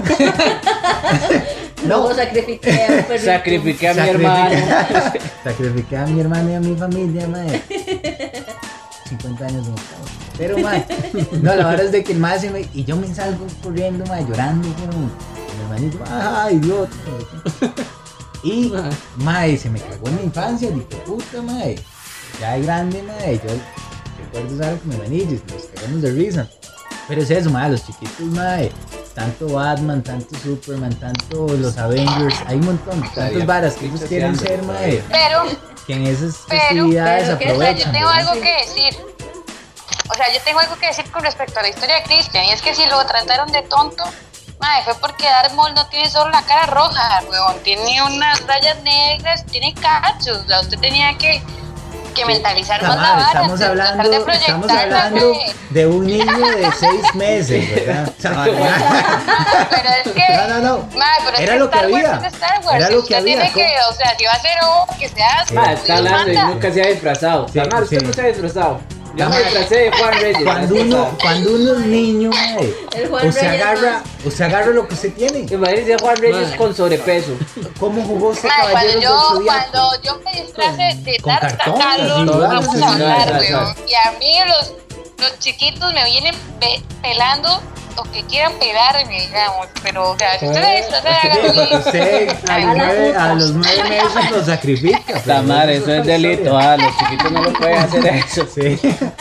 S5: Luego sacrifiqué a un perrito.
S1: Sacrifiqué a mi hermano.
S2: Sacrifiqué a mi hermano y a mi familia, mae. 50 años de mercado. Pero, mae, no, la verdad es de que el mae se me... Y yo me salgo corriendo, mae, llorando, como... Mi hermanito, ay, idiota. Y, mae, se me cagó en mi infancia, dije, puta, mae. Ya de grande, mae, yo recuerdo algo con mi hermanillo, nos cagamos de risa. Pero es eso, mae, los chiquitos, mae. Tanto Batman, tanto Superman, tanto los Avengers, hay un montón, tantas varas que ellos quieren ser, mae.
S3: Pero,
S2: Que en esas festividades
S5: pero, ¿qué?
S3: o sea,
S2: aprovechan.
S3: yo tengo
S2: ¿verdad?
S3: algo que decir. O sea, yo tengo algo que decir con respecto a la historia de Christian. Y es que si lo trataron de tonto, madre, fue porque Darth Maul no tiene solo la cara roja, weón. Tiene unas rayas negras, tiene cachos. O sea, usted tenía que mentalizar más la
S2: Tamara,
S3: vara.
S2: estamos hablando de un niño de 6 meses, ¿verdad?
S3: Pero es que...
S2: No.
S3: Madre, pero es
S2: Era
S3: que
S2: lo que
S3: Star Wars
S2: había.
S3: es Star Wars.
S2: Era lo que
S3: Usted
S2: había.
S3: tiene que, o sea, si va a ser que sea...
S1: Ah, está
S3: Dios
S1: hablando y
S3: manda.
S1: nunca se ha disfrazado.
S2: Sí,
S1: Tamar, usted
S2: sí.
S1: no se ha disfrazado. Yo me
S2: Tamara,
S1: disfracé de Juan Reyes.
S2: Cuando uno es niño, mae,
S5: El Juan
S2: usted
S5: Reyes,
S2: agarra lo que usted tiene.
S1: Imagínese Juan Reyes
S4: Madre.
S1: con sobrepeso.
S2: ¿Cómo jugó este
S3: Madre,
S2: caballero del Zodiaco?
S3: cuando yo me disfrace de
S2: con
S3: Darth
S2: cartón,
S3: Carlos,
S2: así,
S3: vamos
S2: sí,
S3: a hablar,
S1: sí,
S3: weón. Y a mí los chiquitos me vienen pelando lo que quieran pelarme, digamos. Pero, o sea, si usted me disfraza, hágalo
S2: Usted a los 9 meses lo sacrifica. pero
S1: Tamar, eso es
S2: otra
S1: delito.
S2: historia.
S1: Ah, los chiquitos no lo pueden hacer eso.
S2: Sí.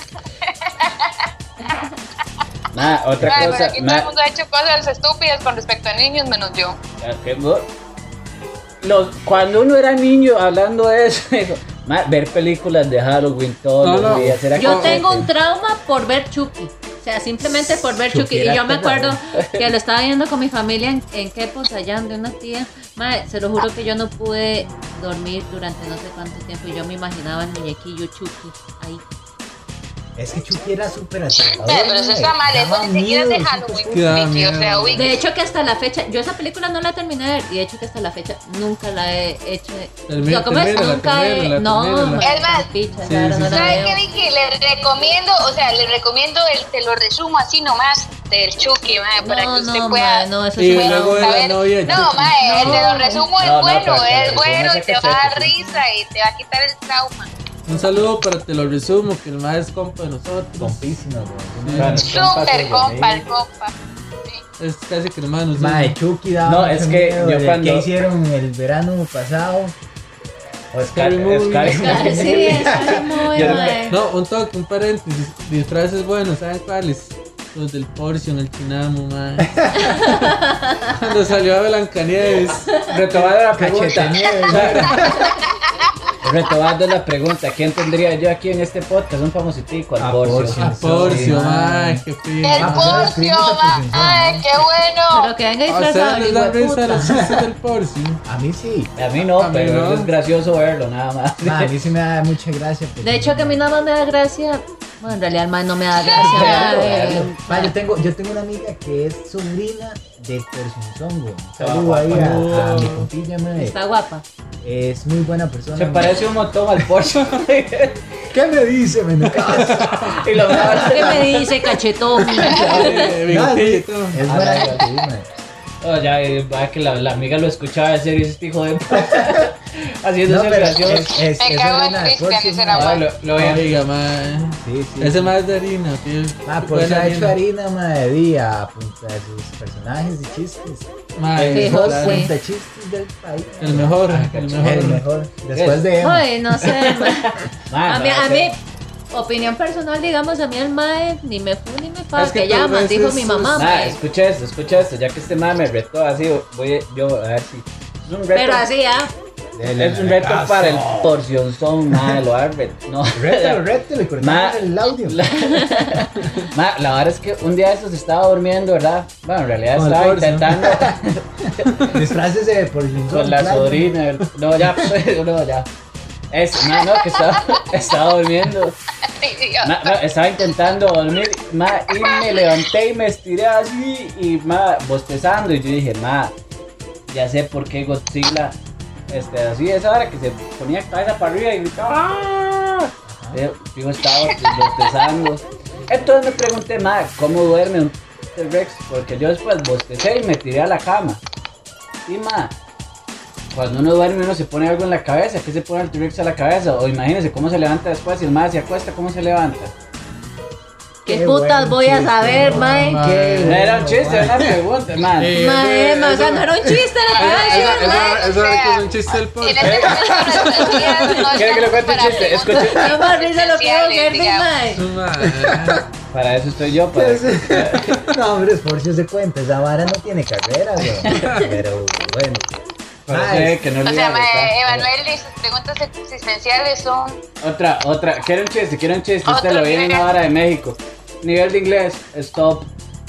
S1: Otra
S3: Madre,
S1: cosa.
S3: pero aquí todo el mundo ha hecho cosas estúpidas con respecto a niños, menos yo.
S1: Cuando uno era niño, hablando de eso, ver películas de Halloween todos
S4: No,
S1: los
S4: no.
S1: días. ¿Será
S5: Yo
S1: que-
S5: tengo un trauma por ver Chucky. O sea, simplemente por ver
S2: Chucky
S5: Chucky.
S2: era
S5: Y yo me acuerdo
S2: terror.
S5: que lo estaba viendo con mi familia en Quepos, allá de una tía. Madre, se lo juro que yo no pude dormir durante no sé cuánto tiempo. Y yo me imaginaba el muñequillo Chucky ahí.
S2: Es que Chucky era súper aterrador.
S3: Pero eso está mal, eso ni siquiera es de Halloween,
S4: Qué da
S3: Vicky, o sea,
S4: miedo.
S3: uy,
S5: De hecho que hasta la fecha, yo esa película no la terminé de ver. Y de hecho que hasta la fecha nunca la he hecho.
S4: Termínala,
S5: ¿Cómo es? Nunca he...
S4: termínala,
S5: No,
S4: termínala.
S3: Es más,
S5: picha,
S4: sí,
S5: claro,
S4: sí,
S5: no
S4: sí.
S5: la
S3: ¿sabe
S5: veo.
S3: qué, Vicky? Le recomiendo te lo resumo así nomás del Chucky, madre, para que usted
S5: no,
S3: pueda
S5: mae, no, eso
S4: Y
S5: sí me
S4: luego de la
S3: saber.
S4: novia de
S3: No,
S4: Chucky.
S3: mae,
S5: No.
S3: te lo resumo es
S1: No,
S3: bueno,
S1: para que
S3: es
S1: lo
S3: bueno
S1: resumas
S3: y te va a
S1: cachete,
S3: dar
S1: sí.
S3: risa y te va a quitar el trauma.
S4: Un saludo para Te lo resumo, que el mae es compa de nosotros.
S2: Compísima, güey.
S1: Claro.
S3: Súper compa, el compa. Sí.
S4: Es casi que hermanos.
S2: Mae, Chucky daba
S1: No,
S2: mucho
S1: es que
S2: miedo.
S1: yo
S2: ¿El
S1: cuando-
S2: que hicieron el verano pasado?
S1: O
S4: Scary Movie.
S5: Sí, es muy
S1: Yo no
S5: mae.
S4: No, un toque, un paréntesis. Disfraces buenos, ¿saben cuáles? Los del Portion, el Chinamo, mae. Cuando salió a Blancanieves.
S1: Retomando la pregunta.
S2: Cachetenieves.
S1: Retomando la pregunta, ¿quién tendría yo aquí en este podcast? Un famositico, al
S2: A
S1: Porcio.
S2: Porcio.
S4: A Porcio,
S2: Sí,
S4: mae, qué
S3: El
S4: fino.
S2: pues,
S3: Porcio,
S2: escribimos a Porcio,
S3: ay,
S2: ¿no?
S3: qué bueno.
S5: Pero que venga
S4: ¿A
S5: disfrazado,
S4: ustedes les
S5: hijo
S4: da
S5: de
S4: risa
S5: puta.
S4: los chistes del Porcio?
S2: A mí sí.
S1: A mí no,
S4: A mí
S1: pero
S4: no.
S1: es gracioso verlo, nada más.
S2: Ma, a mí sí me da mucha gracia. porque-
S5: De hecho que a mí nada más me da gracia. Bueno, en realidad el mae no me da gracia.
S1: Claro,
S5: mae.
S1: claro.
S2: Ma, yo tengo una amiga que es sobrina del Porcionzongo. Un saludo
S1: Ah,
S2: ahí
S4: guapa.
S2: a mi compilla, madre.
S5: Está guapa.
S2: Es muy buena persona.
S1: Se
S2: ma.
S1: parece un montón al Porcio.
S2: ¿Qué me dice, menecas?
S1: Y lo mejor-
S5: ¿Qué me dice, cachetón?
S2: No, sí,
S4: Bigotillo.
S2: es buena actriz, ma.
S1: Oh, ya, va que la amiga lo escuchaba decir, este hijo de puta, haciendo
S2: No, pero
S1: gracioso.
S2: es
S3: Me cago en
S2: harina de
S3: Cristian,
S2: porcio,
S3: ese
S2: ma.
S3: era
S1: Lo voy a...
S4: Oiga, mae.
S2: Sí, sí.
S4: Ese más de harina, tío.
S2: Por eso ha hecho harina, ma, de día, a punta de sus personajes y chistes.
S4: Mae,
S2: El
S5: Fijo,
S2: mejor
S5: sí.
S2: cuenta chistes del país.
S4: el mejor, el
S2: El
S4: mejor.
S2: mejor. Después de Emma.
S5: Ay, no sé, mae.
S1: Ma,
S5: A mí, opinión personal, digamos, a mí el mae ni me fu ni me fa,
S4: Es que
S5: que
S4: tal
S5: llaman,
S4: vez
S5: dijo
S4: es-
S5: mi mamá,
S1: Ma,
S5: mae.
S1: escucha esto, ya que este ma me retó así, voy yo a ver si... Es un reto,
S5: Pero así,
S1: es un reto para el porcionzón, ma, lo árbitro. No,
S2: Rételo, y cortamos
S1: Ma,
S2: el audio.
S1: Ma, la verdad es que un día de estos estaba durmiendo, ¿verdad? Bueno, en realidad
S4: Con el
S1: estaba
S4: porcio.
S1: intentando
S2: Disfrácese de por
S1: con la sobrina. No, ya, no, ya. Eso, no, que estaba durmiendo. Estaba intentando dormir, ma, y me levanté y me estiré así, y ma, bostezando, y yo dije, ma, ya sé por qué Godzilla, así esa hora que se ponía cabeza para arriba y gritaba, ¡ah! Yo estaba bostezando. Entonces me pregunté, ma, ¿cómo duerme un T-Rex? Porque yo después bostecé y me tiré a la cama. Y ma, cuando uno duerme uno se pone algo en la cabeza. ¿Qué se pone el T-Rex a la cabeza? O imagínense cómo se levanta después. Si el ma se acuesta, ¿cómo se levanta?
S5: ¿qué
S2: Qué
S5: putas
S2: buen
S5: voy a
S2: chiste,
S5: saber,
S2: no,
S5: mae?
S4: ma.
S2: Qué
S1: No era un
S2: bueno,
S1: chiste,
S2: ma.
S1: era una pregunta, man.
S5: Mae, o sea, no era un chiste lo que iba a decir, mae.
S4: Eso es que es un chiste del
S3: En
S4: podcast.
S3: este momento nuestras vidas no
S1: ¿Quiere que le
S3: están
S1: cuente un
S3: para
S1: chiste?
S3: preguntas
S1: Escuche.
S5: No más risa lo que iba a
S3: existenciales,
S5: Gervin,
S3: digamos.
S5: mae.
S4: Mae.
S1: Para eso estoy yo, para
S2: No, hombre, esfuerzo se cuenta. Esa vara no tiene carrera, güey. Pero bueno.
S1: parece que no
S3: O
S1: le
S3: sea,
S1: iba a gustar.
S3: Emanuel y sus preguntas existenciales son
S1: Otra. Quiero un chiste. Este
S3: Otro
S1: lo vi en
S3: nivel.
S1: una vara de México. Nivel de inglés, stop.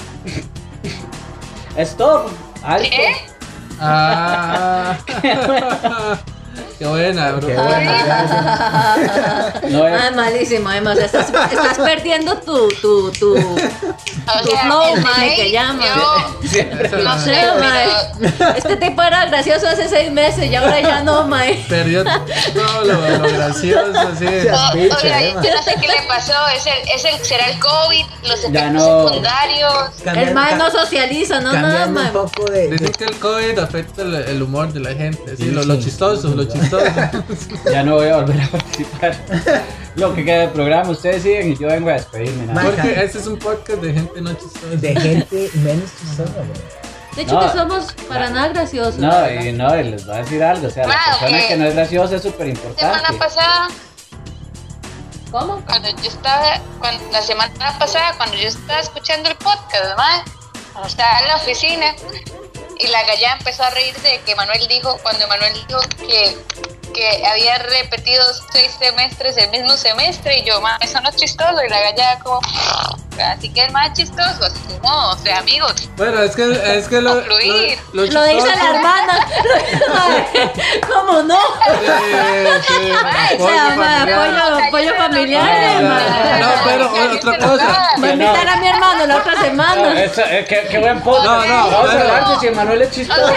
S1: Stop. Alto.
S3: ¿qué?
S4: Ah. Qué buena, bro.
S2: Qué bueno, gracias.
S1: No,
S5: Ay, malísimo, además, estás perdiendo tu
S3: O sea,
S5: flow,
S3: el
S5: mae,
S3: delay,
S5: que llama.
S1: siempre.
S3: No
S5: No
S3: sé,
S5: sé, mae.
S3: pero
S5: Este tipo era gracioso hace 6 meses y ahora ya no, mae.
S4: Perdió todo lo gracioso, sí.
S2: Seas
S3: o
S2: bicha,
S3: sea,
S2: Emma.
S3: yo no sé qué le pasó, será el COVID, los
S1: Ya
S3: efectos
S1: no.
S3: secundarios.
S5: El mae no socializa, no nada,
S2: Cambiando
S5: mae.
S2: un poco de
S4: Dicen que el COVID afecta el humor de la gente, sí,
S2: Sí,
S4: lo
S2: sí.
S4: chistoso, lo chistoso.
S1: Ya no voy a volver a participar. Lo que queda del programa, ustedes siguen y yo vengo a despedirme. nada más.
S4: Porque este es un podcast de gente no chistosa.
S2: de gente menos chistosa, güey.
S5: De hecho,
S1: No.
S5: que somos para nada graciosos.
S1: No,
S5: la
S1: y
S5: verdad.
S1: no, y les voy a decir algo. O sea, la
S3: Claro,
S1: persona
S3: que-
S1: que no es graciosa es súper
S3: La
S1: importante.
S3: semana pasada,
S5: ¿Cómo?
S3: la semana pasada, cuando yo estaba escuchando el podcast, ¿verdad? Cuando estaba en la oficina, y la gallada empezó a reírse de que cuando Emanuel dijo que había repetido 6 semestres el mismo semestre, y yo, ma, eso no es chistoso, y la gallada como, así que es más chistoso, así como, o sea, amigos,
S4: Bueno, es que lo
S3: Fluir.
S5: Lo dice la
S4: chistoso-
S5: hermana. Mae, ¿cómo no?
S4: Sí,
S5: O sea, mae,
S3: familiar.
S5: apoyo familiar,
S1: No,
S5: mae.
S4: no, pero otra cosa.
S5: Voy a invitar a mi hermano la otra
S1: No,
S5: semana.
S1: qué buen podcast.
S4: No, no,
S1: Vamos a
S4: pero-
S1: hablar de si Emanuel es chistoso.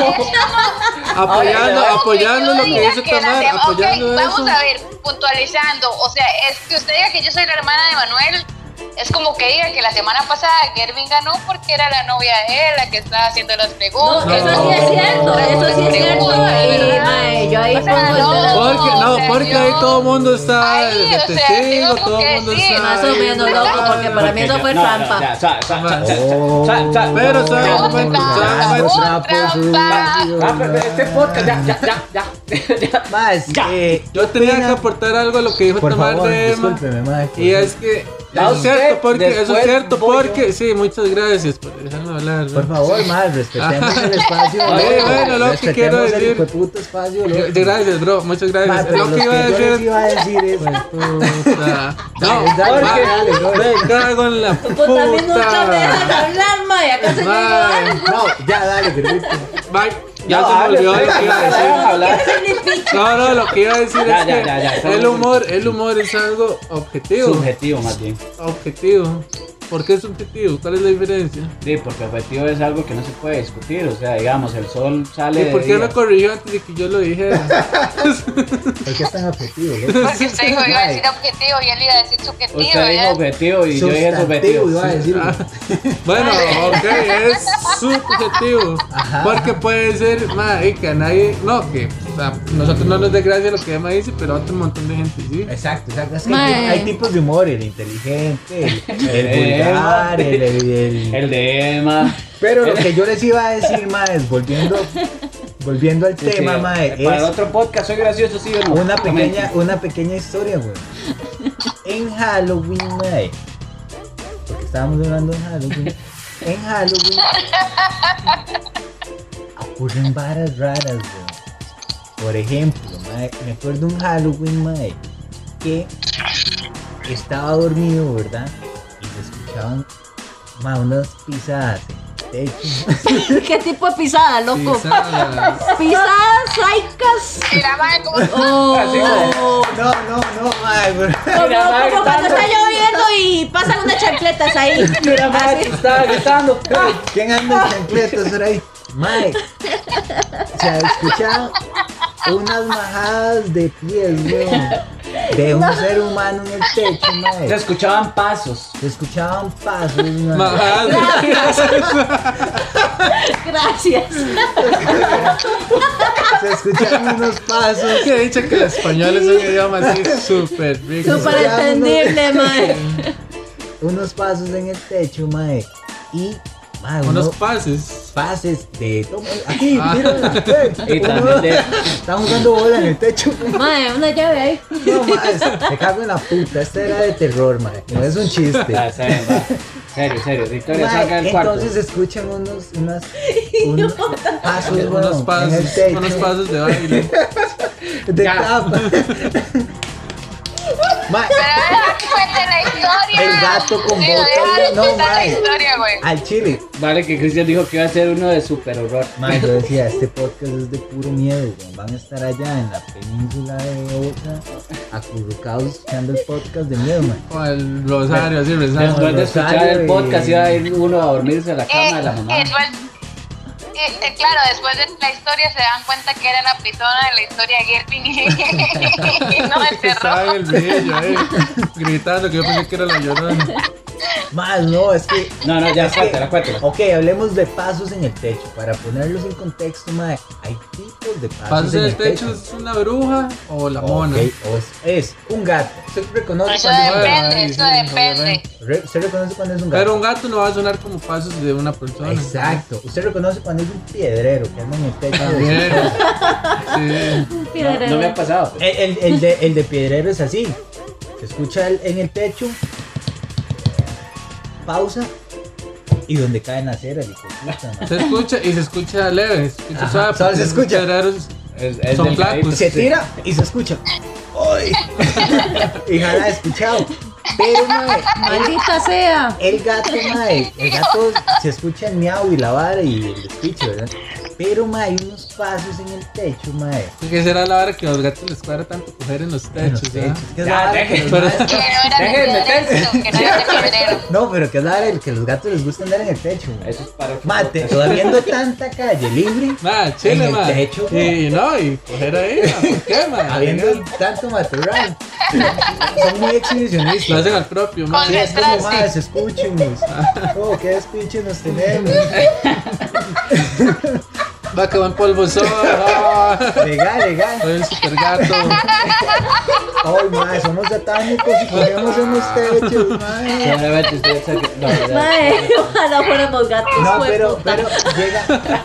S4: apoyando lo que dice Tamar, apoyando
S3: vamos
S4: eso.
S3: a ver, puntualizando, o sea, es que usted diga que yo soy la hermana de Manuel, es como que diga que la semana pasada Gervin ganó porque era la novia de él la que estaba haciendo las
S5: No,
S3: preguntas.
S5: eso sí es cierto, eso sí es cierto. Y, mae, yo ahí
S3: O sea,
S5: pongo el
S3: no.
S5: dedo.
S4: Porque ahí todo el mundo está
S3: Ahí,
S4: de
S3: o sea,
S4: testigo,
S3: tengo
S4: todo
S3: que
S4: el mundo
S3: decir,
S4: está.
S5: Más o menos, loco, porque para mí eso fue trampa.
S4: Pero, ¿sabe?
S3: No,
S4: Un momento,
S3: trampa,
S2: Trapo,
S1: Este podcast, ya.
S2: Más,
S4: Yo tenía que aportar algo a lo que dijo
S2: por
S4: Tamar
S2: favor,
S4: de Emma.
S2: discúlpeme, ma.
S4: Y es que
S1: Ya
S4: eso es
S1: usted,
S4: cierto porque
S1: después voy yo.
S4: sí, muchas gracias por dejarme hablar. ¿no?
S2: Por favor, mal, respetemos el espacio.
S4: Oye,
S2: loco.
S4: bueno, lo que
S2: Respetemos
S4: quiero
S2: el
S4: decir-
S2: hijueputo espacio, loco.
S4: Gracias, bro, muchas
S2: Ma,
S4: gracias.
S2: pero
S4: Lo
S2: lo
S4: que
S2: que
S4: iba a
S2: yo les
S4: decir
S2: iba a decir es...
S4: puta. No,
S2: Dale,
S4: ma,
S2: dale, bro.
S4: me cago en la
S5: Pues también nunca me dejan
S4: puta.
S5: hablar, mae. ¿Acaso yo digo
S4: Ma,
S5: algo?
S2: No, ya, dale, permíteme.
S4: Bye. Ya se me olvidó lo que iba a decir.
S5: ¿Qué significa?
S4: No, lo que iba a decir
S1: Ya,
S4: es que
S1: ya,
S4: el humor es algo objetivo.
S1: Subjetivo, más bien.
S4: Objetivo. ¿Por qué es subjetivo? ¿Cuál es la diferencia?
S1: Sí, porque objetivo es algo que no se puede discutir. O sea, digamos, el sol sale.
S4: ¿Y por qué
S1: de
S4: me
S1: día.
S4: corrigió antes de que yo lo dijera?
S2: ¿Por qué es tan objetivo?
S3: Porque usted dijo iba a decir objetivo y él iba a decir subjetivo.
S1: Usted dijo
S3: ¿ya?
S1: objetivo y yo dije
S2: Sustantivo,
S1: subjetivo.
S2: iba a decir.
S4: Bueno, ok, es subjetivo.
S2: Ajá.
S4: Porque puede ser, madre, que a nadie. No, que o sea, nosotros no nos dé gracia lo que Emma dice, pero a otro montón de gente sí.
S2: Exacto. Es que
S5: Mae.
S2: hay tipos de humor, el inteligente, el vulgar,
S1: El de Emma.
S2: Pero lo que yo les iba a decir, mae, es volviendo al tema, mae,
S1: Para el
S2: es
S1: otro podcast, soy gracioso, sí o no.
S2: una pequeña historia, güey. En Halloween, mae, porque estábamos hablando de Halloween, en Halloween ocurren varas raras, güey. Por ejemplo, mae, me acuerdo un Halloween, mae, que estaba dormido, ¿verdad? Y se escuchaban, mae, unas pisadas en el techo.
S5: ¿Qué tipo de pisada, loco?
S4: Pisadas.
S5: Pisadas saicas.
S3: Mira, madre, como
S5: Oh.
S2: No, mae, güey.
S5: Como cuando está lloviendo y pasan unas chancletas ahí.
S1: Mira, madre,
S5: Así.
S1: que estaba gritando.
S2: ¿Quién anda en chancletas por ahí? Mae, se escuchaban unas majadas de pies, weón, de un ser humano en el techo,
S1: Se
S2: mae.
S1: escuchaban pasos.
S2: Se escuchaban pasos, mae.
S4: Majadas.
S5: Gracias.
S2: Se escuchaban unos pasos.
S4: Que he dicho que el español es un idioma así súper rico.
S5: Súper entendible, mae.
S2: Unos pasos en el techo, mae. Y, mae,
S4: Unos
S2: unos
S4: pases.
S2: pases de... toma, aquí,
S4: Ah.
S2: mírala.
S1: Y también de.
S2: Están jugando bola en el techo.
S5: Mae, una llave ahí.
S2: No, mae, me cago en la puta. Este era de terror, mae. No es un chiste.
S1: Ah, está bien, va. Serio. Victoria,
S2: Mae,
S1: salga del cuarto.
S2: entonces escuchan unos pasos,
S4: Unos
S2: bueno, en el
S4: pasos,
S2: techo,
S4: unos pasos de baile.
S2: de
S1: Ya.
S2: tapa. Mae,
S3: Pero deja que cuente la historia.
S2: El gato con
S3: Sí,
S2: botas,
S3: deja de
S2: no,
S3: contar la
S2: mae.
S3: historia, güey.
S2: al chile.
S1: Vale, que Cristian dijo que iba a ser uno de super horror.
S2: Mae, yo decía, este podcast es de puro miedo, weón. Van a estar allá en la península de Osa, acurrucados escuchando el podcast de miedo, mae.
S4: Con el rosario así rezando.
S1: Después de escuchar
S2: Rosario
S1: el
S2: y-
S1: podcast, iba a ir uno a dormirse a la cama de la mamá.
S3: Claro, después de la historia se dan cuenta que era la persona de la historia Gerpin y no el
S4: Que estaba en
S3: terror.
S4: el video, gritando, que yo pensé que era la llorona.
S2: Mae, no, es que...
S1: No, ya,
S2: es que-
S1: cuéntala.
S2: Ok, hablemos de pasos en el techo. Para ponerlos en contexto, mae, hay tipos de
S4: ¿Pasos en el techo es una bruja o la mona?
S2: Ok, es un gato. ¿Usted reconoce
S3: Eso
S2: cuando
S3: depende,
S4: Ay,
S3: eso
S4: sí,
S3: depende.
S4: obviamente.
S2: ¿Usted reconoce cuando es un gato?
S4: Pero un gato no va a sonar como pasos de una persona.
S2: Exacto. ¿Usted reconoce cuando es un piedrero que anda en el techo?
S4: También. Sí.
S1: No me ha pasado. pues.
S2: El de piedrero es así. Se escucha en el techo, pausa y donde caen las ceras. hijo de puta, mae.
S4: Se escucha y se escucha leve. Se escucha
S2: Ajá,
S4: suave,
S2: solo se
S4: porque
S2: escucha.
S4: esos pedreros
S1: Es
S4: son
S1: delgadito.
S4: flacos.
S2: Se tira y se escucha. ¡Ay! Y jala escuchado. Pero, mae,
S5: Maldita sea.
S2: el gato, mae, el gato se escucha el miau y la vara y el despiche, ¿verdad? Pero, mae, hay unos pasos en el techo, mae.
S4: ¿Qué será la hora que a los gatos les cuadra tanto coger en los
S2: En los
S4: techos?
S2: techos. ¿Qué es
S1: Ya,
S2: la vara que
S1: dejen,
S2: los
S4: pero-
S2: maes-
S3: Que no era de
S1: Dejen de
S3: febrero, que no era de febrero.
S2: No, pero que es la vara que los gatos les gusta andar en el techo, mae.
S1: Eso es para otro
S2: Mate,
S1: podcast.
S2: habiendo tanta calle libre,
S4: Ma, chile,
S2: En el
S4: ma.
S2: techo,
S4: Y no, y coger ahí, ma. ¿Por qué, ma?
S2: habiendo tanto matorral, son muy exhibicionistas.
S4: Lo hacen al propio, ma.
S2: Sí, es como
S3: Concentrarse.
S2: más, escúchenos. Oh, qué despiche nos tenemos.
S4: Va que va en polvo solo. Ah,
S2: Legal.
S4: soy el super gato.
S2: Ay, mae, somos satánicos y cogemos en los techos, mae.
S1: Seguramente usted sabe que- no, ya.
S5: Mae, ojalá fuéramos gatos.
S2: No,
S5: fue
S2: pero
S5: puta.
S2: llega.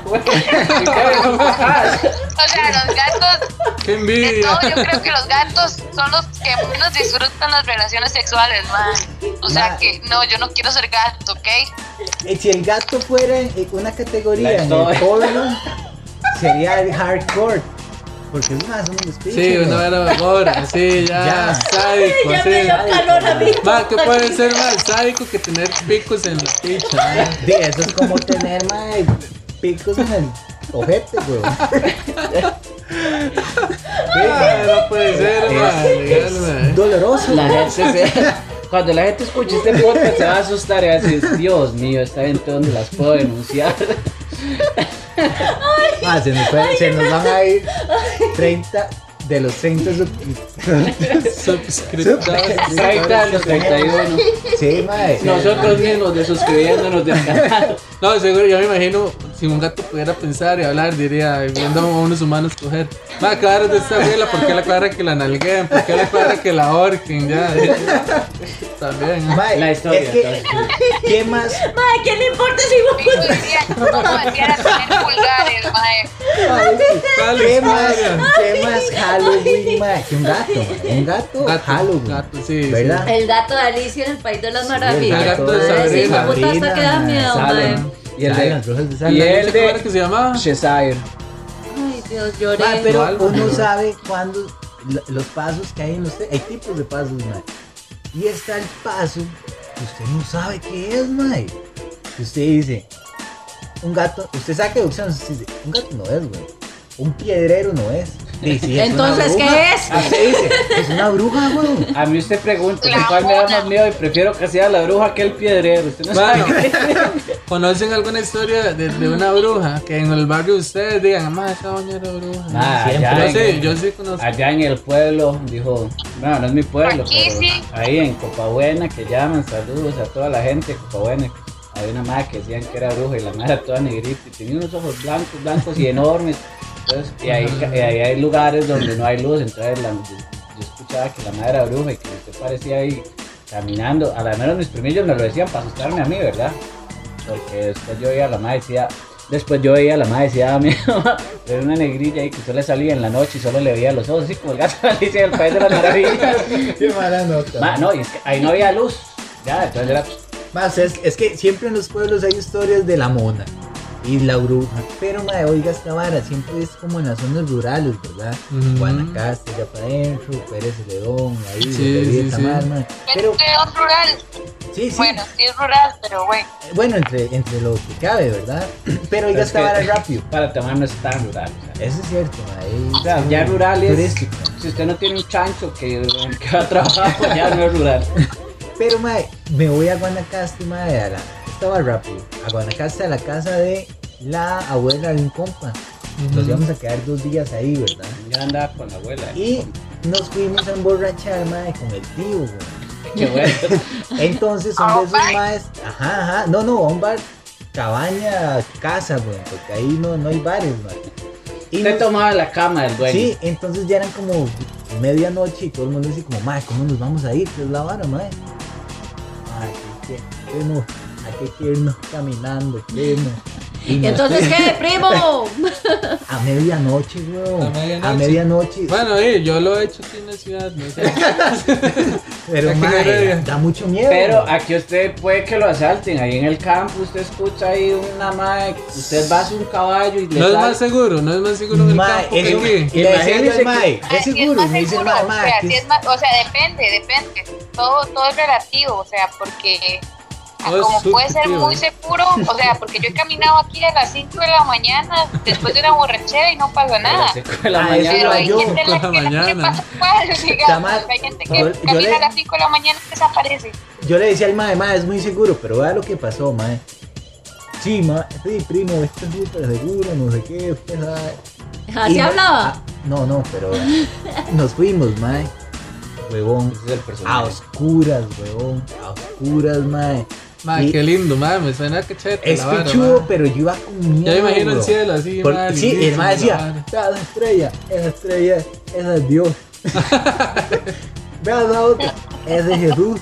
S3: O sea, los gatos,
S4: Qué
S3: de
S4: envidia.
S3: todo, yo creo que los gatos son los que menos disfrutan las relaciones sexuales, man. O sea
S2: Ma.
S3: que no, yo no quiero ser gato, ¿ok?
S2: Si el gato fuera una categoría
S1: La
S2: en
S1: estoy.
S2: el porno, sería el hardcore. Porque es más, somos despiches.
S4: Sí, una era mejor, así, ya,
S2: Ya.
S4: sádico,
S5: Ya
S4: así.
S5: me dio calor a mí.
S4: Ma, ¿qué puede ser más sádico que tener picos en la picha? ma?
S2: Eso es como tener, mae, picos en el ojete, weón.
S4: Ah, no puede ser, ma. legal, ma.
S2: Doloroso.
S1: La gente se... cuando la gente escuche este podcast se va a asustar y va a decir, Dios mío, esta gente dónde las puedo denunciar.
S2: Se nos van a ir 30 de los 30
S4: Suscriptores.
S1: 30 de los 31.
S2: Sí, mae.
S1: Nosotros mismos desuscribiéndonos del canal.
S4: No, seguro, yo me imagino, si un gato pudiera pensar y hablar, diría, viendo a unos humanos coger. Va, claro, de esta abuela, ¿por qué la cuadra que la nalgueen? ¿Por qué la cuadra que la ahorquen? Ya, también.
S2: Mae,
S1: La historia,
S2: es que, ¿qué más?
S5: Mae, ¿qué le importa si vos?
S3: Fijo decían, no, decían a tener pulgares, mae.
S2: ¿Qué más Halloween, mae? Que un gato, mae. Un gato Halloween.
S4: Gato, sí.
S2: ¿Verdad?
S5: El gato de Alicia en el País de las Maravillas.
S4: el gato de
S5: Mae,
S4: Sabrina.
S5: sí, hijo de puta, hasta que da miedo, mae.
S1: Salem. Y el de,
S2: Las brujas de
S1: y
S2: Salem.
S1: el
S4: ¿Cómo era
S1: de
S4: que se llamaba?
S1: Cheshire.
S5: Ay, Dios, lloré.
S2: Mae, pero
S4: ¿Cuál?
S2: uno sabe cuándo los pasos que hay en usted. Hay tipos de pasos, mae. Y está el paso que usted no sabe qué es, mae. Que usted dice, un gato, usted saca deducción, usted dice, un gato no es, güey. Un piedrero no es. Sí, sí, es
S5: Entonces,
S2: una bruja.
S5: ¿qué es?
S2: Usted dice, es una bruja, güey.
S1: A mí usted pregunta
S3: La
S1: cuál me da
S3: mona.
S1: más miedo y prefiero que sea la bruja que el piedrero. Usted no
S4: Bueno,
S1: sabe.
S4: ¿conocen alguna historia de una bruja que en el barrio ustedes digan, mamá, esa doña era bruja?
S1: Ah,
S2: Siempre.
S4: Yo sí conozco.
S1: Allá en el pueblo, dijo, bueno, no es mi pueblo,
S3: Aquí
S1: pero
S3: sí.
S1: ahí en Copabuena, que llaman, saludos a toda la gente de Copabuena. Había una madre que decían que era bruja y la madre era toda negrita y tenía unos ojos blancos y enormes. Entonces, y ahí hay lugares donde no hay luz, entonces yo escuchaba que la madre era bruja y que usted parecía ahí caminando. A lo menos mis primillos me lo decían para asustarme a mí, ¿verdad? Porque después yo veía a la madre decía, mi mamá, era una negrilla ahí que usted le salía en la noche y solo le veía los ojos, así como el gato de Alicia del País de las Maravillas.
S2: Qué mala nota.
S1: No, y es que ahí no había luz. Ya, entonces era.
S2: Más es que siempre en los pueblos hay historias de la mona y la bruja. Pero, mae, oiga esta vara, siempre es como en las zonas rurales, ¿verdad?
S4: Ujú.
S2: Guanacaste, allá para adentro, Pérez Celedón, ahí,
S4: Sí, sí, sí.
S2: mae. Pero,
S3: Pero rural.
S2: sí, sí.
S3: Bueno, sí es rural, pero bueno.
S2: Bueno, entre lo que cabe, ¿verdad? Pero oiga
S1: Es
S2: esta
S1: que
S2: vara rápido.
S1: Para tomar no es tan rural. O sea,
S2: Eso es cierto, mae.
S1: O sea, ya rural es.
S2: turístico.
S1: Si usted no tiene un chancho que va a trabajar, pues ya no es rural.
S2: Pero, mae, me voy a Guanacaste, mae, estaba rápido. A Guanacaste, a la casa de la abuela de un compa. Nos íbamos a quedar 2 días ahí, ¿verdad?
S1: Ya andaba con la abuela.
S2: Y nos fuimos a emborrachar, mae, con el tío, güey.
S1: Qué bueno.
S2: Entonces son
S3: ¿A
S2: de
S3: un
S2: esos
S3: bar?
S2: maes. Ajá. No, a un bar, cabaña, casa, güey. Porque ahí no hay bares, mae. Y
S1: Usted
S2: nos-
S1: tomaba la cama del dueño.
S2: Sí, entonces ya eran como medianoche y todo el mundo dice como, mae, ¿cómo nos vamos a ir? ¿Qué es la vara, mae? Ay, hay que irnos caminando, primo. Y nos
S5: Entonces,
S2: fuimos
S5: ¿qué, primo?
S2: a medianoche, güey.
S4: A medianoche.
S2: A medianoche.
S4: Bueno, yo lo he hecho aquí en la ciudad, no sé.
S2: Pero,
S4: aquí en
S2: mae,
S4: Heredia.
S2: da mucho miedo.
S1: Pero
S2: güey.
S1: aquí usted puede que lo asalten. Ahí en el campo usted escucha ahí una madre. Usted va a hacer un caballo y le
S4: No es
S1: sale-
S4: más seguro, no es más seguro en el
S2: Mae,
S4: campo que
S2: eso-
S4: aquí.
S2: y le decía yo
S1: Imagínese
S2: al mae,
S3: Ah,
S2: es
S3: sí
S2: seguro,
S3: más
S2: me dice el
S3: seguro,
S2: mae,
S3: o
S2: mae,
S3: sea,
S2: que
S3: sí
S2: es-
S3: es más, o sea, depende. Todo es relativo, o sea, porque
S4: Todo es
S3: como puede ser
S4: subjetivo.
S3: muy seguro, o sea, porque yo he caminado aquí a las 5 de la mañana después de una borrachera y no pasa nada.
S1: A las 5 de la
S2: Ah,
S1: mañana.
S3: Pero hay
S2: yo,
S3: gente a la
S4: por
S3: que
S4: la
S3: no le
S4: mañana.
S3: pasa igual, digamos.
S2: Tamar,
S3: Hay gente
S2: yo
S3: que camina
S2: le-
S3: a las 5 de la mañana y desaparece.
S2: yo le decía al mae, mae, es muy seguro, pero vea lo que pasó, mae. Sí, mae, sí, primo, esto es súper seguro, no sé qué, usted sabe.
S5: ¿Así
S2: Y
S5: hablaba?
S2: no, pero nos fuimos, mae. Huevón.
S1: Ese es el
S2: A
S1: personaje.
S2: oscuras, huevón. A oscuras, mae.
S4: Mae,
S2: Y-
S4: qué lindo, mae, me suena que chete
S2: Es
S4: la vara,
S2: pichudo,
S4: mae.
S2: pero yo iba con miedo.
S4: Ya me imagino el
S2: bro.
S4: cielo así,
S2: Por-
S4: mae,
S2: sí, el
S4: lindísimo,
S2: mae
S4: la
S2: decía,
S4: vara.
S2: vea esa estrella, esa es Dios. Vea la otra, esa es Jesús.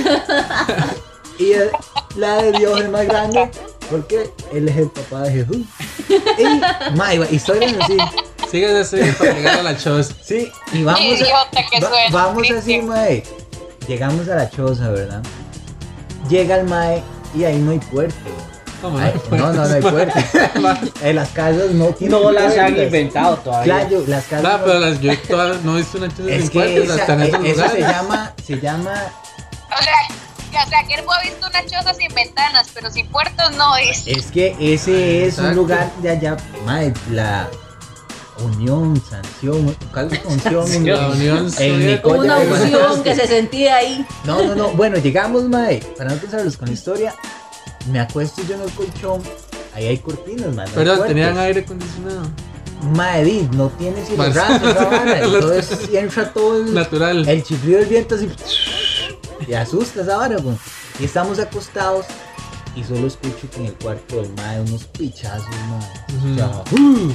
S2: Y la de Dios es más grande porque Él es el papá de Jesús. Y, mae, historias así.
S4: Síguese así para llegar a la choza.
S2: Sí, y vamos,
S3: Qué idiota que suena,
S2: vamos así,
S3: Cristian.
S2: mae. Llegamos a la choza, ¿verdad? Llega el mae y ahí no hay puerto.
S4: ¿Cómo
S2: Ay, no hay puerto. En las casas no tienen
S1: No las han
S2: puertas.
S1: inventado todavía.
S2: Claro, las casas
S4: No,
S2: no-
S4: pero yo todavía no he visto una choza
S2: es
S4: sin
S2: que
S4: puertas hasta en esos
S2: eso se
S4: lugares.
S2: llama
S3: O sea, que él ha visto una choza sin ventanas, pero sin puertos no es.
S2: es que ese es un
S4: Exacto.
S2: lugar de allá, mae, unión, sanción, caldo con unción.
S4: La unión
S2: En
S4: soviética.
S2: Nicoya,
S5: Una
S2: mae.
S5: unción que se sentía ahí.
S2: No. Bueno, llegamos, mae. Para no pensarlos con la historia, me acuesto yo en el colchón. Ahí hay cortinas, mae. no hay
S4: Perdón,
S2: puertas.
S4: tenían aire acondicionado.
S2: Mae, no tiene cielo
S4: Más.
S2: raso esa vara. Entonces entra todo
S4: Natural.
S2: el chiflido del viento así. Y asusta esa vara, güey. Y estamos acostados. Y solo escucho que en el cuarto del mae unos pichazos, mae.
S4: Ujú.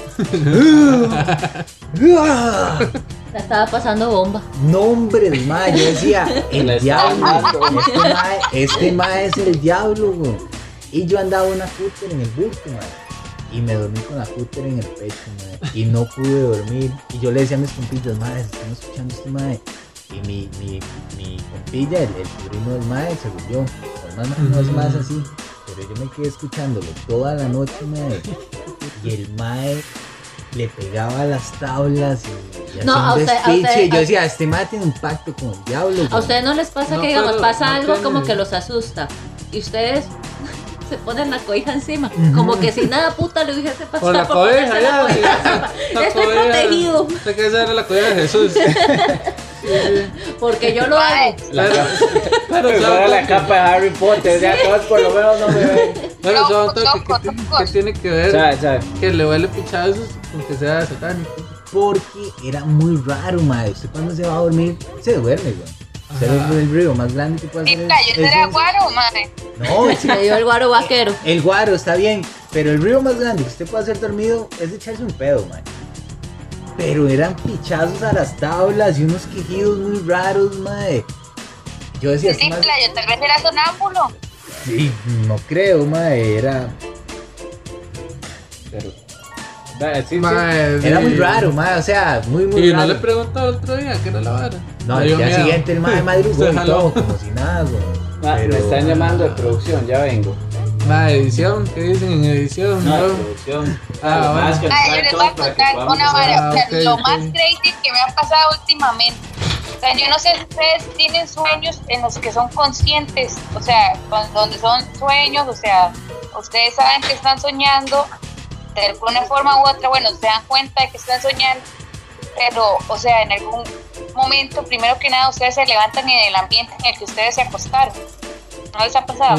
S5: La estaba pasando bomba.
S2: Nombres, mae. Yo decía, el
S1: Le
S2: diablo.
S1: está dando.
S2: Este mae es el diablo, güey. Y yo andaba una cúter en el bulto, mae. Y me dormí con la cúter en el pecho, mae. Y no pude dormir. Y yo le decía a mis compillas, mae, están escuchando este mae. Y mi compilla, el sobrino del mae, se volvió. Además, no es más así. Pero yo me quedé escuchándolo toda la noche, mae. Y el mae le pegaba a las tablas y
S5: No,
S2: hacía
S5: a
S2: un
S5: usted- a
S2: despiche.
S5: usted-
S2: Y yo decía, este mae tiene un pacto con el diablo,
S5: ¿A
S2: güey.
S5: ustedes no les pasa
S4: No,
S5: que, digamos,
S4: pero
S5: pasa
S4: no
S5: algo
S4: tiene-
S5: como que los asusta? Y ustedes se ponen la cobija encima.
S2: Ujú.
S5: Como que si nada puta le hubiese pasado.
S4: Con la
S5: por
S4: cobija,
S5: ponerse la cobija
S4: ya.
S5: encima. Estoy protegido.
S4: Usted que esa era la cobija de Jesús.
S5: Porque yo lo
S3: Mae,
S5: hago.
S4: Pero
S1: Esa era la capa de Harry Potter, ya todos por lo menos no me ven.
S4: Pero
S3: Loco,
S4: ¿qué tiene que ver
S1: ¿Sabe?
S4: que le huele pichazos con que sea satánico?
S2: Porque era muy raro, mae. Usted cuando se va a dormir, se duerme, güey. Usted
S4: Ajá.
S2: el río más grande que puede
S3: sí,
S2: hacer
S3: yo era guaro, mae.
S2: No, sí,
S5: Me dio el guaro vaquero.
S2: el guaro está bien, pero el río más grande que usted puede hacer dormido es echarse un pedo, mae. Pero eran pichazos a las tablas y unos quejidos muy raros, mae. Yo decía,
S3: Sí,
S2: este mae-
S3: playo, tal vez era sonámbulo.
S2: sí, no creo, mae. Era
S1: Pero, sí.
S4: Mae,
S2: muy
S4: sí.
S2: raro, mae. O sea, muy
S4: Y
S2: raro.
S4: no le preguntó el otro día qué era la vara.
S2: No,
S4: Me
S2: el
S4: dio
S2: día
S4: miedo.
S2: siguiente el mae madrugó
S4: Se
S2: y
S4: jaló.
S2: todo, como si nada, güey.
S1: Me
S2: Pero-
S1: están llamando de producción, ya vengo.
S4: Mae, edición, ¿qué dicen en edición?
S1: No, de
S4: No.
S1: producción.
S4: Ah,
S1: Lo
S4: bueno.
S1: más que
S3: Ay, yo
S1: trae
S3: les
S1: todo
S3: voy a
S1: para que
S3: contar
S1: podamos
S3: una
S1: hacer-
S3: vara, o sea,
S4: ok,
S3: lo
S4: ok.
S3: más crazy que me ha pasado últimamente. O sea, yo no sé si ustedes tienen sueños en los que son conscientes, o sea, donde son sueños, o sea, ustedes saben que están soñando de alguna forma u otra, bueno, se dan cuenta de que están soñando, pero, o sea, en algún momento, primero que nada, ustedes se levantan en el ambiente en el que ustedes se acostaron. ¿No les ha pasado?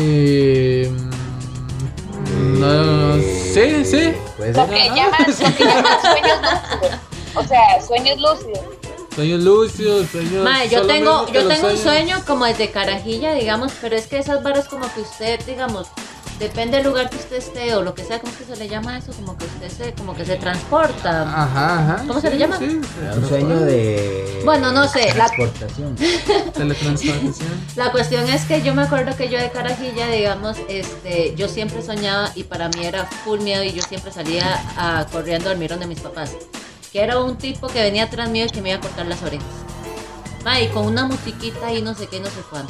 S4: No, sí.
S2: Puede
S3: Lo
S2: ser.
S3: que llaman sueños lúcidos, o sea, sueños lúcidos.
S4: Sueños lúcidos, sueños.
S5: Mae, yo
S4: solo
S5: tengo,
S4: mismo que
S5: yo
S4: los
S5: tengo un
S4: sueños.
S5: sueño como desde carajilla, digamos, pero es que esas varas como que usted, digamos, depende del lugar que usted esté o lo que sea, ¿cómo es que se le llama eso? Como que usted como que se transporta.
S4: Ajá.
S5: ¿Cómo se le llama?
S4: Sí,
S2: Un sueño de.
S5: Bueno, no sé, la-
S2: Transportación.
S4: teletransportación.
S5: La cuestión es que yo me acuerdo que yo de carajilla, digamos, yo siempre soñaba y para mí era full miedo y yo siempre salía corriendo al mirón de mis papás. Que era un tipo que venía atrás mío y que me iba a cortar las orejas. Ma, y con una musiquita y no sé qué, no sé cuánto.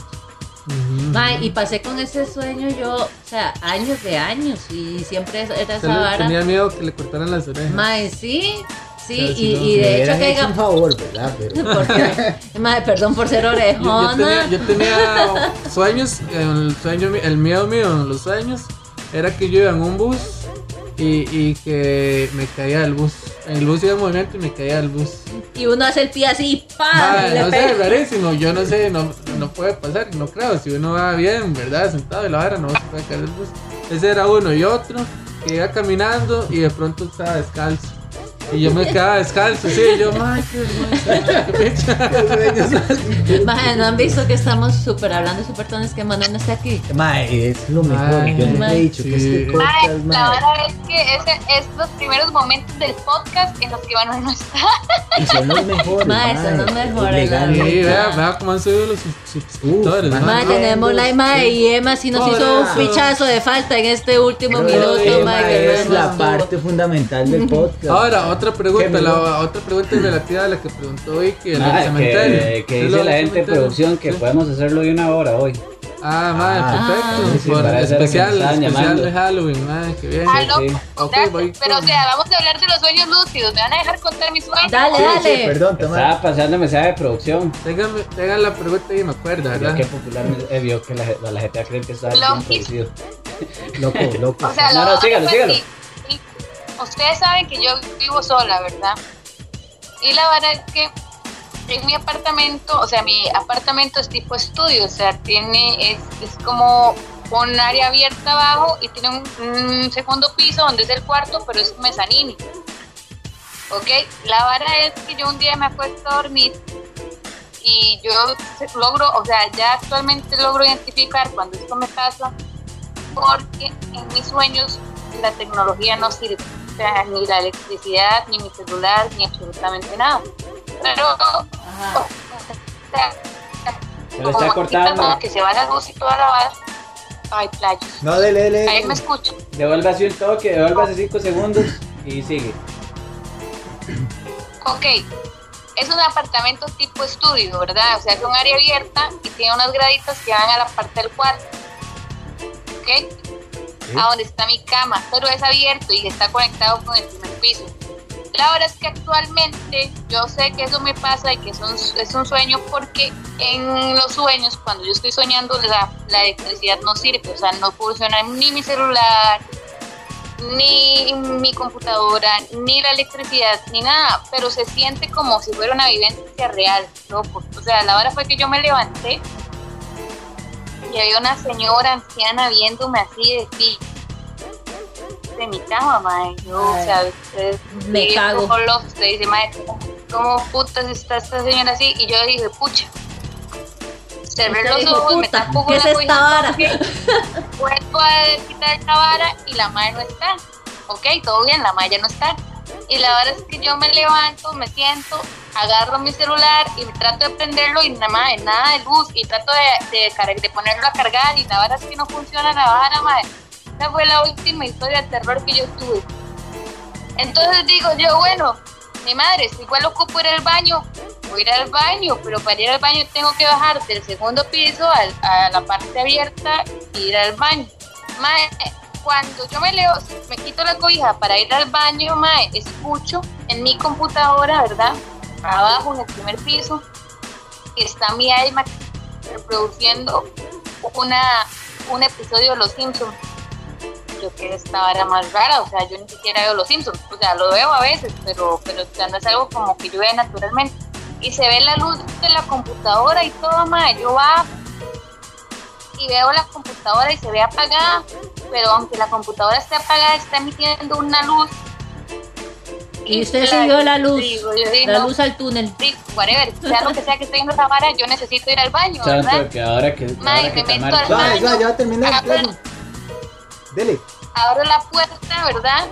S5: Ma, y pasé con ese sueño yo, o sea, años de años y siempre era esa
S4: Solo
S5: vara.
S4: tenía miedo que le cortaran las orejas.
S5: Ma, sí,
S4: Pero si
S5: y,
S4: no,
S5: y
S2: Me
S5: de hecho
S2: hubieran
S5: que
S2: hecho un
S5: diga,
S2: favor, ¿verdad? Pero.
S5: porque, ma, perdón por ser
S4: Yo
S5: orejona.
S4: tenía sueños, el miedo mío en los sueños era que yo iba en un bus y que me caía del bus. El bus iba en movimiento y me caía del bus.
S5: Y uno hace el pie así, ¡pam!
S4: Ah,
S5: y le
S4: no sé,
S5: pega.
S4: rarísimo, yo no sé, no puede pasar, no creo, si uno va bien, ¿verdad? Sentado y la vara no se puede caer del bus. Ese era uno y otro que iba caminando y de pronto estaba descalzo. Y yo me quedaba descalzo, sí, y yo, ay, qué vergüenza, qué picha.
S5: Maje, ¿no han visto que estamos súper hablando súper tones que Manuel no está aquí?
S2: Mae, es lo mejor.
S4: Mae,
S2: Yo les
S5: mae,
S2: he dicho que
S4: sí.
S2: este
S3: Ay,
S2: podcast,
S3: la
S2: mae.
S3: verdad es que es los primeros momentos del podcast en los que Manuel no está.
S2: Y son los mejores.
S5: Mae, son los mejores, la
S4: Sí,
S5: verdad.
S4: vea cómo han subido los suscriptores.
S2: Uf,
S4: mae.
S5: Mae, tenemos la mae y Emma sí nos
S4: Por
S5: hizo un
S4: eso.
S5: pichazo de falta en este último
S2: Pero
S5: minuto,
S2: Emma
S5: mae. que
S2: es
S5: no
S2: la
S5: estuvo.
S2: parte fundamental del podcast.
S4: Ahora, otra pregunta,
S2: ¿Qué,
S4: otra pregunta relativa a la que preguntó Vicky, el
S1: Ah,
S4: cementerio.
S1: que
S4: ¿Qué es
S1: dice
S4: lo
S1: la
S4: del
S1: gente de
S4: cementerio?
S1: producción que
S4: Sí.
S1: podemos hacerlo de una hora hoy.
S4: Ah, madre,
S2: Ah,
S4: perfecto.
S1: sí,
S4: Por
S1: para eso era que me
S4: especial
S1: estaban llamando.
S4: de Halloween, madre, qué bien.
S3: Ah,
S1: sí.
S3: loco,
S4: Ok,
S3: gracias.
S4: voy
S3: Pero, o
S4: con-
S3: sea, vamos a hablar de los sueños lúcidos. ¿Me van a dejar contar mis sueños?
S5: Dale,
S2: Sí, sí,
S5: dale.
S2: perdón, toma.
S1: Estaba pasando mensaje de producción.
S4: Tengan la pregunta y me acuerda,
S1: Vio
S4: ¿verdad?
S1: que popularmente vio que la gente cree que está bien
S3: Longi.
S1: producido.
S2: Loco.
S3: O sea,
S1: No,
S3: la
S1: no, sígalo,
S3: fue
S1: sígalo.
S3: así. ustedes saben que yo vivo sola, ¿verdad? Y la verdad es que en mi apartamento, o sea, mi apartamento es tipo estudio, o sea, es como un área abierta abajo y tiene un segundo piso donde es el cuarto, pero es un mezanini. Ok, la vara es que yo un día me acuesto a dormir y yo logro, o sea, ya actualmente logro identificar cuando esto me pasa, porque en mis sueños la tecnología no sirve, o sea, ni la electricidad, ni mi celular, ni absolutamente nada. Pero, o sea,
S1: Se lo está cortando.
S3: que se va la luz y toda la vara. Ay, playos.
S2: No, dele.
S3: Ahí me escucho.
S1: Devuélvase un toque, devuélvase 5 segundos y sigue.
S3: Ok, es un apartamento tipo estudio, ¿verdad? O sea, es un área abierta y tiene unas graditas que van a la parte del cuarto. ¿Ok?
S2: Sí.
S3: A donde está mi cama, pero es abierto y está conectado con el primer piso. La verdad es que actualmente yo sé que eso me pasa y que es un sueño, porque en los sueños, cuando yo estoy soñando, la electricidad no sirve, o sea, no funciona ni mi celular, ni mi computadora, ni la electricidad, ni nada, pero se siente como si fuera una vivencia real, loco. O sea, la hora fue que yo me levanté y había una señora anciana viéndome así de mi cama, mae. Yo, o sea,
S5: me cago.
S3: Usted dice, mae, ¿cómo putas está esta señora así? Y yo dije, pucha, cerré
S5: Usted
S3: los
S5: dijo,
S3: ojos, me
S5: puta,
S3: tapo con
S5: ¿qué es
S3: la
S5: esta vara?
S3: vuelvo a quitar la vara y la madre no está. Ok, todo bien, la madre ya no está. Y la verdad es que yo me levanto, me siento, agarro mi celular y trato de prenderlo y nada de luz, y trato de ponerlo a cargar y la verdad es que no funciona la vara, madre. Esa fue la última historia de terror que yo tuve. Entonces digo yo, bueno, mi madre, si igual ocupo ir al baño, voy a ir al baño, pero para ir al baño tengo que bajar del segundo piso a la parte abierta e ir al baño. Mae, cuando yo me quito la cobija para ir al baño, mae, escucho en mi computadora, ¿verdad? Abajo en el primer piso, que está mi alma reproduciendo un episodio de Los Simpsons. Yo que esta vara más rara, o sea, yo ni siquiera veo Los Simpsons, o sea, lo veo a veces, pero o sea, no es algo como que yo vea naturalmente. Y se ve la luz de la computadora y todo, mae, yo bajo y veo la computadora y se ve apagada, pero aunque la computadora esté apagada, está emitiendo una luz.
S5: Y usted siguió la luz,
S3: digo,
S5: la luz al túnel.
S3: Sí, whatever, sea lo que sea que esté viendo esa vara, yo necesito ir al baño, ¿verdad?
S1: Santo, que ahora que
S3: Mae, me meto al baño.
S2: Ya va a terminar. Dele.
S3: Abro la puerta, ¿verdad?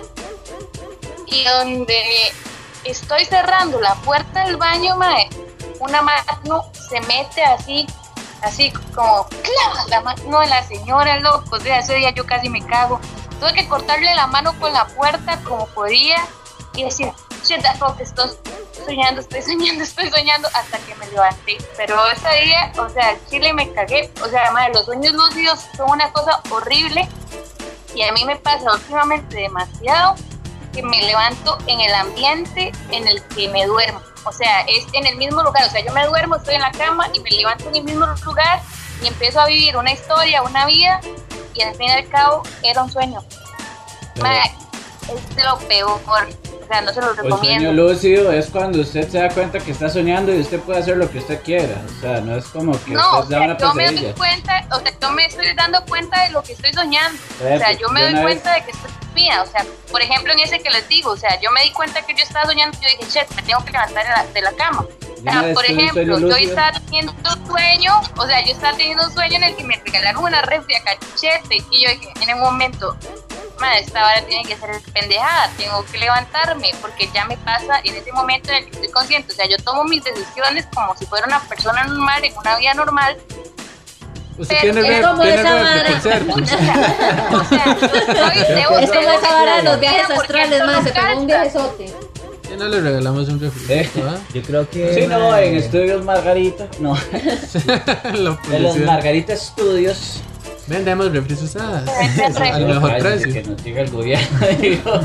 S3: Y donde estoy cerrando la puerta del baño, mae, una mano se mete así como ¡clava! La mano de la señora, loco. O sea, ese día yo casi me cago. Tuve que cortarle la mano con la puerta como podía y decir, shit the fuck, estoy soñando, hasta que me levanté. Pero ese día, o sea, al chile me cagué. O sea, madre, los sueños lúcidos son una cosa horrible y a mí me pasa últimamente demasiado que me levanto en el ambiente en el que me duermo. O sea, es en el mismo lugar. O sea, yo me duermo, estoy en la cama y me levanto en el mismo lugar y empiezo a vivir una historia, una vida, y al fin y al cabo era un sueño. Madre, es de lo peor. O sea, no se lo
S1: El
S3: recomiendo.
S1: sueño lúcido es cuando usted se da cuenta que está soñando y usted puede hacer lo que usted quiera. O sea, no es como que
S3: No, o
S1: usted da
S3: sea,
S1: una
S3: yo me doy
S1: pesadilla.
S3: cuenta, o sea, yo me estoy dando cuenta de lo que estoy soñando. O sea, yo me doy cuenta de que estoy mía. O sea, por ejemplo, en ese que les digo, o sea, yo me di cuenta que yo estaba soñando y yo dije, shit, me tengo que levantar de la cama. O sea, por ejemplo, yo estaba teniendo un sueño, o sea, yo estaba teniendo un sueño en el que me regalaron una refri a cachete y yo dije, en un momento, madre, esta hora tiene que ser pendejada, tengo que levantarme porque ya me pasa en ese momento en el que estoy consciente. O sea, yo tomo mis decisiones como si fuera una persona normal, en una vida normal.
S4: Usted
S3: Pero
S4: tiene
S5: es como
S4: tiene
S5: esa
S4: refri,
S5: madre.
S4: por cierto.
S3: O sea, yo estoy,
S5: Es como esa vara de los viajes
S3: porque
S5: astrales,
S3: esto
S5: más
S3: no
S5: se pegó un
S3: calza.
S5: viajezote.
S4: ¿Qué no le regalamos un refri? ¿Ah?
S2: Yo creo que.
S1: Sí, no, en Estudios Margarita. No,
S4: La
S1: en los
S4: publicidad.
S1: Margarita Studios.
S4: Vendemos refris usadas.
S3: Refri.
S4: Al mejor
S1: Ay,
S4: precio.
S1: que nos diga el gobierno. Digo.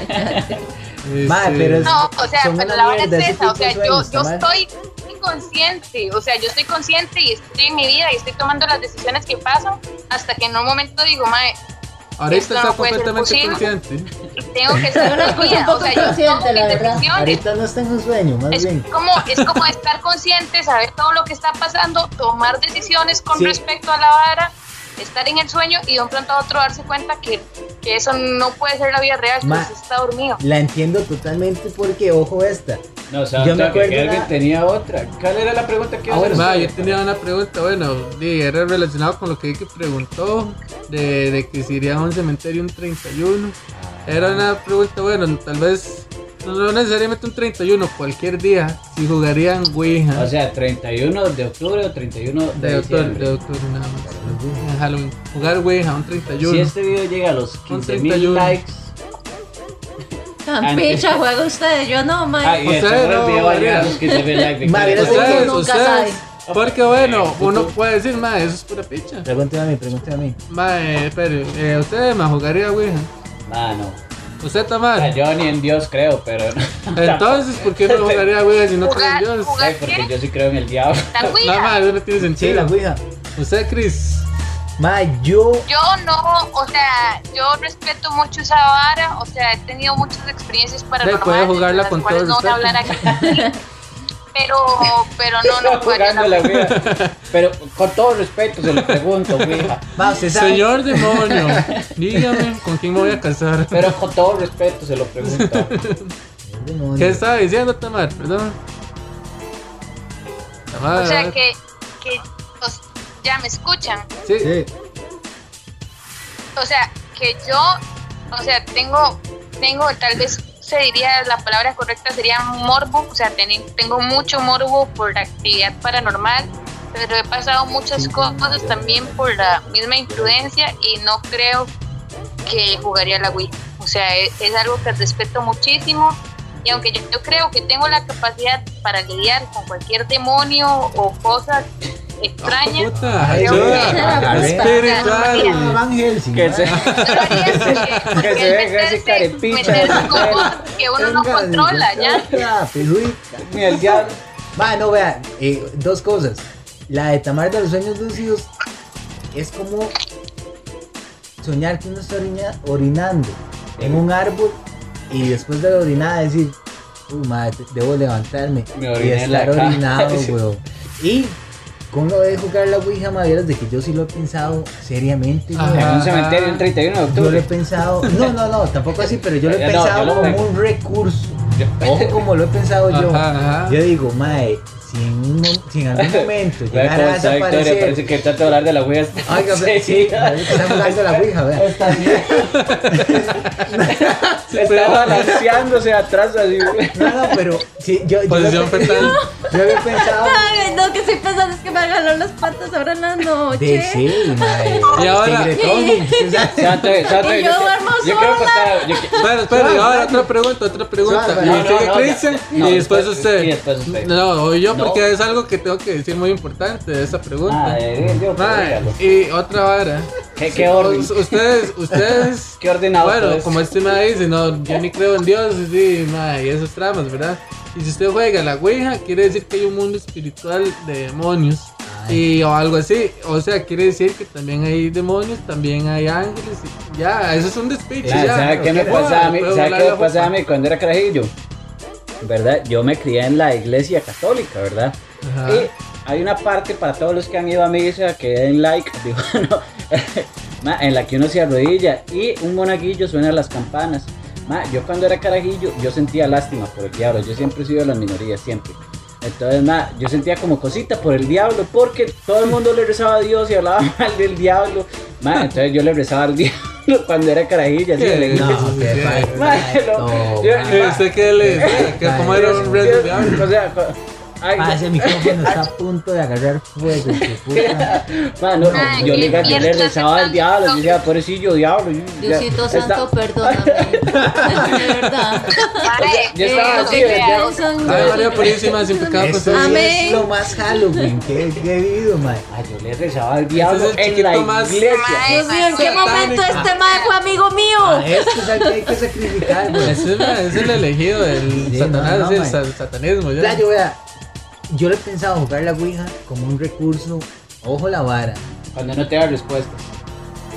S2: Mae, pero es-
S3: No, o sea,
S2: son
S3: pero
S2: una
S3: la verdad
S2: mierda
S3: es
S2: ese
S3: esa, o
S2: tipo
S3: sea,
S2: de
S3: yo
S2: sueños, ¿no, mae?
S3: estoy consciente, o sea, yo estoy consciente y estoy en mi vida y estoy tomando las decisiones que pasan hasta que en un momento digo, mae,
S4: Ahorita
S3: esto
S4: está
S3: no puede ser
S4: completamente
S3: posible.
S4: consciente.
S3: Y tengo que ser
S5: Ahora estoy un poco consciente, la verdad.
S2: Ahorita no está en un sueño, más bien.
S3: Es como estar consciente, saber todo lo que está pasando, tomar decisiones con
S2: Sí.
S3: respecto a la vara, estar en el sueño y de un pronto a otro darse cuenta que eso no puede ser la vida real, que
S2: Ma-
S3: usted está dormido.
S2: La entiendo totalmente porque, ojo esta.
S1: No, o sea,
S2: Yo me acuerdo
S1: que alguien
S2: una-
S1: tenía otra. ¿Cuál era la pregunta que iba a hacer
S4: Ma,
S1: usted?
S4: yo tenía una pregunta, bueno, era relacionado con lo que Vicky preguntó, de que si iría a un cementerio un 31. Era una pregunta, bueno, tal vez, no necesariamente un 31, cualquier día, si jugarían Ouija.
S1: O sea, 31 de octubre o 31 de
S4: de
S1: diciembre.
S4: octubre nada más. En Halloween. Jugar Ouija un 31.
S1: Si este video llega a los 15.000
S4: 31.
S1: likes.
S5: Tan picha juega usted, yo no, man.
S1: Ah, y el
S4: Ustedes
S1: segundo
S4: no
S1: video va a llegar a
S4: jugarían.
S1: los 15.000 likes.
S2: Ma,
S1: Victoria.
S2: verás que
S5: uno nunca sabe.
S4: Porque bueno,
S1: Ok,
S4: uno
S1: tú-
S4: puede decir, ma, eso es pura picha.
S2: Pregúnteme a mí.
S4: Ma, espere, usted ma jugaría Ouija.
S1: Ah, no.
S4: Usted
S1: O sea,
S4: Tamar.
S1: yo ni en Dios creo, pero no.
S4: Entonces, ¿por qué no jugaría Ouija si no cree en Dios?
S3: Jugar-
S1: Ay, porque yo sí creo en el diablo.
S3: La
S4: Nada
S3: Ouija.
S4: más, eso no tiene
S2: Sí, la
S4: sentido.
S2: Ouija.
S4: Usted, Chris.
S2: Ma, yo.
S3: Yo no, o sea, yo respeto mucho esa vara, o sea, he tenido muchas experiencias paranormales.
S4: puede jugarla
S3: de las
S4: con
S3: cuales
S4: todo
S3: no voy a hablar aquí. Pero no jugaría
S1: Jugando
S3: la
S1: la Ouija. Pero con todo respeto se lo pregunto, Ouija.
S2: Ma, usted sabe.
S4: Señor demonio, dígame con quién me voy a casar.
S1: Pero con todo respeto se lo pregunto.
S2: El demonio.
S4: ¿Qué estaba diciendo, Tamar? Perdón. Tamar.
S3: O sea que ya me escuchan.
S4: Sí.
S2: Sí.
S3: O sea, que yo, o sea, tengo tal vez se diría la palabra correcta sería morbo, o sea, tengo mucho morbo por la actividad paranormal, pero he pasado muchas cosas también por la misma imprudencia y no creo que jugaría la Wii. O sea, es algo que respeto muchísimo y aunque yo creo que tengo la capacidad para lidiar con cualquier demonio o cosas extrañas,
S4: Puta,
S2: Ay,
S3: creo
S2: Dios.
S3: que
S4: espiritual.
S2: Van Helsing.
S1: Que
S2: ma.
S1: se-
S3: no lo haría porque
S1: Que se venga ese
S3: meterse
S1: carepicha.
S3: con cosas que uno no
S2: Venga,
S3: controla, ¿ya?
S2: Ya, peluita.
S1: Ni el diablo.
S2: Va, no, vea, dos cosas. La de Tamar de los sueños lúcidos es como soñar que uno está orinando en un árbol y después de la orinada decir, madre, debo levantarme
S1: Me
S2: y
S1: oriné en la
S2: estar
S1: cara.
S2: orinado, weón. Y con lo de jugar la Ouija, madre, de que yo sí lo he pensado seriamente,
S4: Ajá.
S2: weón.
S1: En un cementerio el 31 de
S2: Yo lo he
S1: octubre.
S2: pensado, no, tampoco así, pero yo lo he
S1: No, yo
S2: pensado
S1: lo
S2: como
S1: pensé.
S2: un recurso. Ojo como lo he pensado yo.
S4: Ajá, ajá.
S2: Yo digo, mae, si en algún momento
S1: Vea
S2: llegara
S1: cómo
S2: a
S1: está Victoria,
S2: desaparecer.
S1: parece que trata de hablar de la Ouija.
S2: Oiga, sí, está jugando la Ouija, vea.
S1: Está balanceándose atrás así.
S2: No, pero sí, yo
S4: Posición fetal.
S2: Yo había pensado
S5: Ay, no, que estoy pensando es que me agarraron las patas ahora en la noche.
S2: de sí, mae.
S4: Y ahora-
S2: Tigretón, usted sabe.
S1: Santo,
S5: Y yo duermo
S1: yo quiero
S5: sola.
S1: contar.
S4: Espera, y ahora otra pregunta.
S2: Suave,
S4: Y
S2: no,
S4: sigue
S1: no,
S4: Christian
S1: no,
S4: y después
S1: después-
S4: usted.
S1: y después usted.
S4: No, o yo
S1: No.
S4: porque es algo que tengo que decir muy importante de esa pregunta.
S1: Dios,
S4: Mae, y otra vara.
S1: ¿Qué orden?
S4: Ustedes,
S1: Qué ordenado.
S4: bueno,
S1: todo es.
S4: como este me dice, no, yo ni creo en Dios, sí, mae, y esos tramas, ¿verdad? Y si usted juega la Ouija, quiere decir que hay un mundo espiritual de demonios. Y, o algo así, o sea, quiere decir que también hay demonios, también hay ángeles, y ya, eso es un despiche. ya.
S1: ¿Sabe qué me
S4: Puede
S1: pasaba a mí?
S4: volar
S1: ¿Sabe qué
S4: la
S1: me pasaba a
S4: jupa.
S1: mí cuando era carajillo? ¿Verdad? Yo me crié en la iglesia católica, ¿verdad?
S4: Ajá.
S1: Y hay una parte para todos los que han ido a misa que den like, digo, no, en la que uno se arrodilla y un monaguillo suena las campanas. Yo cuando era carajillo, yo sentía lástima por el diablo, yo siempre he sido de las minorías, siempre. Entonces, yo sentía como cosita por el diablo, porque todo el mundo le rezaba a Dios y hablaba mal del diablo. Entonces yo le rezaba al diablo cuando era carajillo, así
S4: ¿Qué?
S1: en la iglesia.
S2: No, qué
S4: Sí,
S2: falta.
S1: Yo-
S4: ¿Y usted qué le decía? ¿Que ¿Cómo era un red del diablo?
S1: O sea, ay,
S2: Ah, ese micrófono está a punto de agarrar fuego, hijo de puta.
S1: no,
S3: Ay,
S1: yo
S3: qué
S1: le
S3: mierda,
S1: rezaba al diablo, yo decía, pobrecillo diablo.
S5: Diosito
S1: Está-
S5: Santo, perdóname. De verdad.
S3: Mae,
S1: Yo estaba
S5: Lo
S1: así,
S5: que
S1: ¿verdad?
S5: crean son-
S4: Ay, María Purísima, sin pecado
S2: Eso
S4: concebido.
S5: Amén.
S2: es lo más Halloween que he vivido, mae.
S1: Yo le rezaba al diablo
S4: Ese es el
S1: en la
S4: chiquito más-
S1: iglesia.
S5: Dios mío, ¿en qué
S4: Satánica.
S5: momento este mae fue amigo mío?
S2: A este es al que hay que sacrificar, güey.
S4: Ese es el elegido del
S2: Sí,
S4: Satanás,
S2: no,
S4: sí, el
S2: mae.
S4: satanismo. Ya.
S2: Playo, vea, yo le he pensado jugar la Ouija como un recurso, ojo la vara.
S1: Cuando no te da respuestas.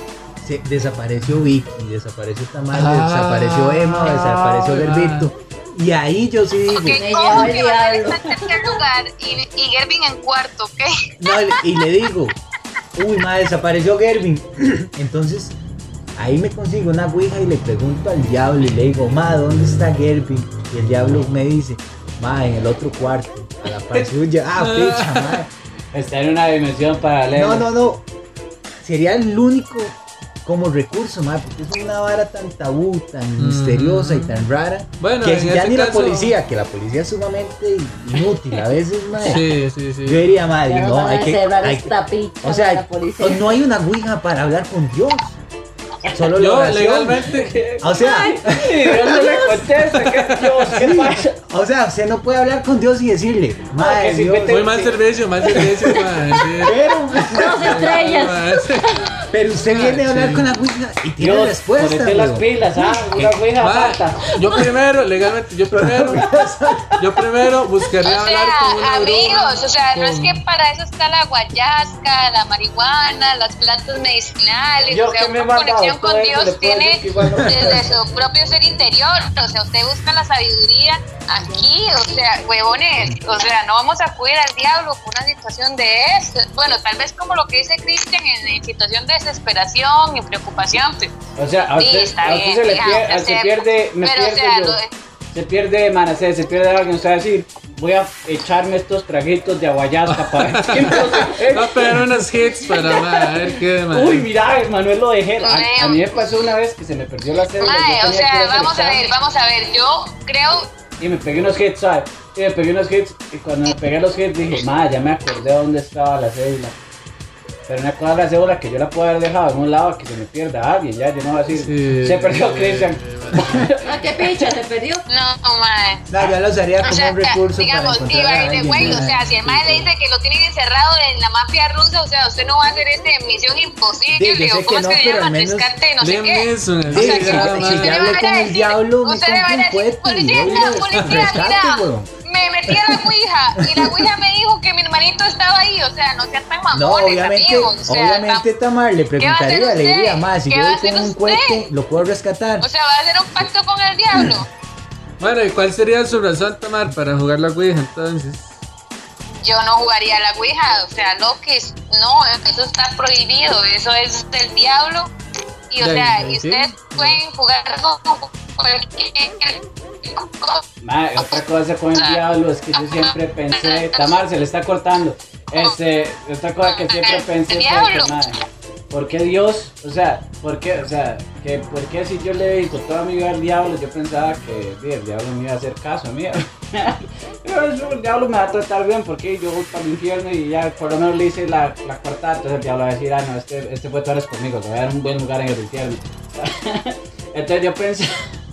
S2: desapareció Vicky, desapareció Tamar, desapareció Emma, desapareció Gerbito. Y ahí yo sí digo.
S3: Ok,
S5: Me
S3: ojo
S5: llevó el
S3: que Manuel
S5: diablo.
S3: está en tercer lugar y Gervin en cuarto, ¿ok?
S2: No, y le digo, uy, madre, desapareció Gervin. Entonces, ahí me consigo una ouija y le pregunto al diablo y le digo, ma, ¿dónde está Gervin? Y el diablo me dice, ma, en el otro cuarto, a la par suya. Ah, picha, madre.
S1: Está en una dimensión paralela.
S2: No. Sería el único como recurso, madre, porque es una vara tan tabú, tan misteriosa y tan rara.
S4: Bueno,
S2: que
S4: en
S2: si ya
S4: ese
S2: ni la
S4: caso-
S2: policía, que la policía es sumamente inútil a veces, madre.
S4: Sí.
S2: Yo diría, madre,
S5: Ya nos
S2: no,
S5: van
S2: hay
S5: a
S2: que.
S5: cerrar
S2: hay
S5: esta
S2: que-
S5: picha
S2: o sea,
S5: de la policía.
S2: no hay una ouija para hablar con Dios. Solo la
S4: Yo
S2: oración.
S4: legalmente.
S2: O sea,
S1: Dios no le contesta, ¿qué Dios? ¿Qué pasa?
S2: usted no puede hablar con Dios y decirle, madre,
S1: que si
S2: Dios.
S1: vete-
S4: Muy mal servicio, madre. Sí.
S2: Pero,
S5: 2 estrellas.
S2: pero usted viene a hablar
S4: Sí.
S2: con la ouija y tiene
S1: Dios,
S2: respuesta.
S1: ponete las
S2: weón.
S1: pilas, una ouija
S4: Madre,
S1: falta.
S4: yo primero buscaría
S3: O
S4: hablar con una
S3: sea, amigos,
S4: bruja,
S3: o sea, no es
S4: con-
S3: que para eso está la guayasca, la marihuana, las plantas medicinales,
S1: Yo
S3: o sea,
S1: que me he
S3: una
S1: mandado
S3: conexión
S1: todo
S3: con
S1: eso, le
S3: Dios
S1: puedo
S3: tiene
S1: decir que igual no-
S3: desde su propio ser interior, o sea, usted busca la sabiduría aquí, o sea, huevones, o sea, no vamos a acudir al diablo por una situación de eso, bueno, tal vez como lo que dice Cristian en situación de desesperación y preocupación, pues,
S1: O sea, a
S3: sí,
S1: usted,
S3: está
S1: a usted
S3: bien,
S1: se le
S3: fija,
S1: pierde, se
S3: acepto.
S1: pierde, me
S3: Pero, o
S1: pierdo
S3: sea,
S1: yo.
S3: lo de-
S1: Se pierde Manacé, se pierde alguien, o sea, decir, voy a echarme estos traguitos de aguayasca para ver quién
S4: Va a pegar unos hits para a ver qué, madre.
S1: Uy, mira, Manuel lo dejé. A mí me pasó una vez que se me perdió la cédula.
S3: Mae,
S1: yo
S3: o
S1: tenía que ir
S3: sea,
S1: hacer
S3: vamos a ver, yo creo
S1: y me pegué unos hits, ¿sabes? Y me pegué unos hits y cuando me pegué los hits dije, madre, ya me acordé dónde estaba la cédula. Pero me acuerdo de la cédula que yo la puedo haber dejado en un lado que se me pierda alguien, ya, yo no voy a decir,
S4: Sí.
S1: se perdió Cristian.
S5: Ah, qué picha, se perdió.
S3: no, mae.
S2: No, yo lo usaría
S3: O
S2: como
S3: sea,
S2: un recurso
S3: digamos,
S2: para
S3: y
S2: encontrar a
S3: by the
S2: alguien.
S3: way, o
S2: ¿verdad?
S3: sea, si el mae le dice que lo tienen encerrado en la mafia rusa, o sea, usted no va a hacer misión imposible,
S2: Sí, yo sé
S3: o cómo
S2: que
S3: es
S2: no,
S3: que se
S2: pero
S3: llama,
S2: al menos
S3: rescate, no sé
S4: Liam
S3: qué.
S4: Neeson,
S2: Sí,
S3: O sea,
S2: si
S3: si
S2: ya
S3: usted le
S2: hablé
S3: va
S2: con
S3: a
S2: el
S3: decir,
S2: diablo, me
S3: usted le va a
S2: compro un
S3: decir,
S2: puesto y
S3: policía,
S2: voy
S3: mira,
S2: de
S3: policía,
S2: rescate,
S3: mira,
S2: weón.
S3: me metí a la ouija y la ouija me dijo que mi hermanito estaba ahí, o sea, no sean tan mamones,
S2: No, obviamente,
S3: amigos, o sea,
S2: obviamente Tamar le
S3: ¿qué va a hacer
S2: preguntaría, le
S3: usted?
S2: diría, más si
S3: ¿Qué
S2: yo
S3: va a
S2: voy con
S3: hacer
S2: un
S3: usted?
S2: cohete, lo puedo rescatar.
S3: o sea, va a hacer un pacto con el diablo.
S4: Bueno, ¿y cuál sería su razón, Tamar, para jugar la Ouija entonces?
S3: Yo no jugaría a la ouija, o sea, lo que es, no, eso está prohibido, eso es del diablo. Y o
S4: Ya,
S3: sea,
S4: ya,
S3: y
S4: sí.
S3: ustedes pueden jugar con cualquier
S1: Madre, otra cosa con el diablo es que yo siempre pensé, Tamar se le está cortando. Otra cosa que siempre pensé fue
S3: Diablo.
S1: que, madre, ¿por qué Dios? O sea, ¿por qué? O sea, que ¿por qué si yo le dedico toda mi vida al diablo, yo pensaba que sí, el diablo me iba a hacer caso a mí? Pero eso, el diablo me va a tratar bien porque yo voy para el infierno y ya por lo menos le hice la cortada, entonces el diablo va a decir, ah no, este fue tú eres conmigo, te voy a dar un buen lugar en el infierno. Entonces yo pensé,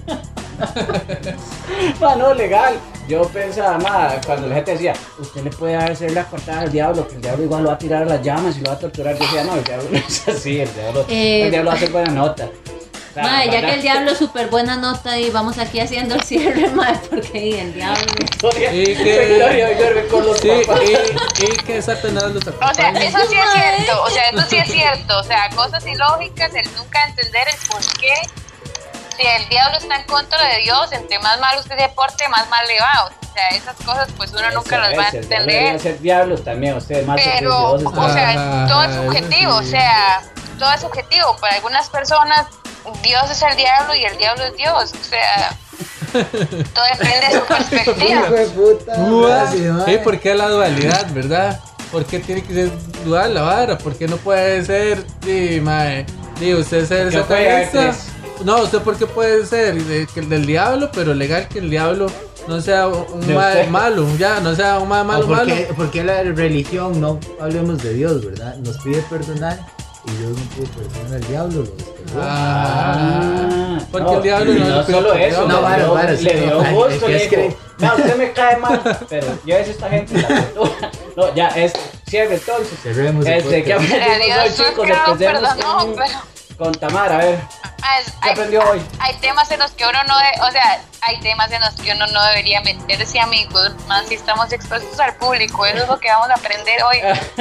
S1: no, legal. Yo pensaba, cuando la gente decía, usted le puede hacer la cortada al diablo, que el diablo igual lo va a tirar a las llamas y lo va a torturar. Yo decía, no, el diablo no es así, el diablo va a hacer buena nota. O sea,
S5: Mae, ya
S1: ¿verdad?
S5: que el diablo es súper buena nota y vamos aquí haciendo el cierre, mae, porque ahí el diablo.
S1: Victoria,
S4: Y que-
S1: Victoria duerme con los
S4: Sí,
S1: papás.
S4: y que Satanás los
S3: O sea,
S4: acompañe.
S3: eso sí es cierto, o sea, eso sí es cierto, o sea, cosas ilógicas, el nunca entender el por qué. Si el diablo está en contra de Dios, entre más mal usted se porte, más mal le va. O sea, esas cosas pues uno nunca las va a
S1: El diablo debería
S3: entender.
S1: ser diablo también, usted más
S3: Pero,
S1: está.
S3: o sea, todo es
S4: Ah,
S3: subjetivo,
S4: eso sí.
S3: o sea, todo es subjetivo. Para algunas personas, Dios es el diablo y el diablo es Dios. O sea, todo depende de su perspectiva.
S2: Hijo de puta. gracias, mae.
S4: ¿Por qué la dualidad, verdad? ¿Por qué tiene que ser dual la vara? ¿Por qué no puede ser, usted ser
S1: ¿Qué puede haber
S4: satanista? No, usted por qué puede ser del diablo, pero legal que el diablo no sea un
S1: De
S4: mae
S1: usted.
S4: malo, ya, no sea un mae malo, malo.
S2: Porque la religión, no hablemos de Dios, ¿verdad? Nos pide perdonar y Dios no pudo perdonar al diablo, lo desperdonó.
S4: Porque el diablo no
S1: no
S4: lo
S1: solo
S4: pide
S1: eso,
S4: perdón.
S2: No, vara,
S1: le
S2: sí,
S1: dio
S2: no,
S1: gusto,
S2: es
S1: le
S2: que-
S1: dijo, no, usted me cae mal, pero llévese esta gente la cultura. No, ya, cierre entonces.
S2: Cerremos el
S1: ¿Qué
S2: podcast.
S1: aprendimos hoy,
S3: Dios
S1: chicos?
S3: fue que lo
S1: Empecemos
S3: perdonó, pero
S1: con Tamara, a ver, ¿qué
S3: hay,
S1: aprendió hoy?
S3: hay temas en los que uno no o sea, hay temas en los que uno no debería meterse, amigos, más si estamos expuestos al público. Eso es lo que vamos a aprender hoy.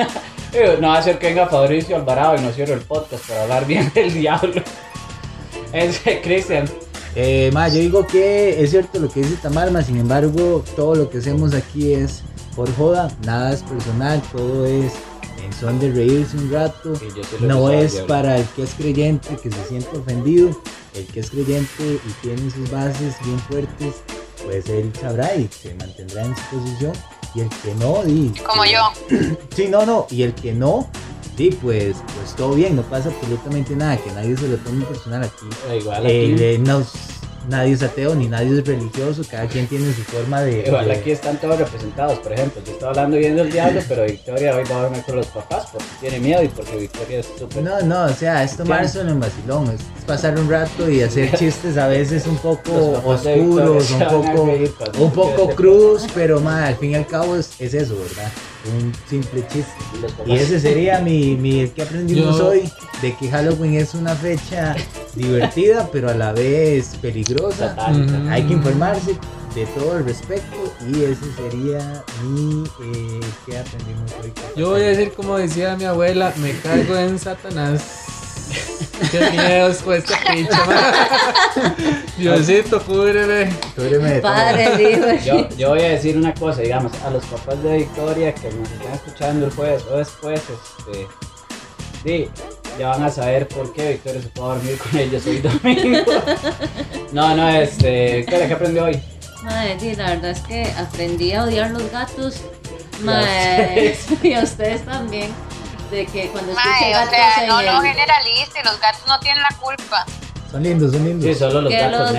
S1: No va a ser que venga Fabricio Alvarado y no cierre el podcast para hablar bien del diablo. Cristian.
S2: Yo digo que es cierto lo que dice Tamarma, sin embargo, todo lo que hacemos aquí es por joda, nada es personal, todo es en son de reírse un rato, no es para el que es creyente que se siente ofendido, el que es creyente y tiene sus bases bien fuertes, pues él sabrá y se mantendrá en su posición, y el que no,
S3: como yo.
S2: Sí, no, y el que no, sí, pues todo bien, no pasa absolutamente nada, que nadie se lo tome personal aquí.
S1: Igual aquí.
S2: Nadie es ateo ni nadie es religioso, cada quien tiene su forma de...
S1: Igual aquí están todos representados, por ejemplo, yo estaba hablando bien del diablo, pero Victoria hoy va a dormir con los papás porque tiene miedo y porque Victoria es súper...
S2: No, o sea, es tomárselo en vacilón, es pasar un rato y hacer chistes a veces un poco oscuros, un poco crudos, pero al fin y al cabo es eso, ¿verdad? Un simple chiste. Y ese sería el que aprendimos hoy, de que Halloween es una fecha divertida, pero a la vez peligrosa. Hay que informarse de todo el respecto, y ese sería mi que aprendimos hoy.
S4: Yo voy a decir como decía mi abuela, me cago en Satanás. Qué miedo con esta pincha, man. Diosito, cúbreme
S2: de
S5: Padre, hijo.
S1: Yo voy a decir una cosa, digamos, a los papás de Victoria que nos están escuchando el jueves o después, ya van a saber por qué Victoria se puede dormir con ellos hoy domingo. Victoria, ¿qué aprendió hoy?
S5: Madre, la verdad es que aprendí a odiar los gatos. Y a ustedes también. De que cuando escuché gatos
S3: no generalice, los gatos no tienen la culpa.
S2: Son lindos.
S1: Sí, solo los gatos.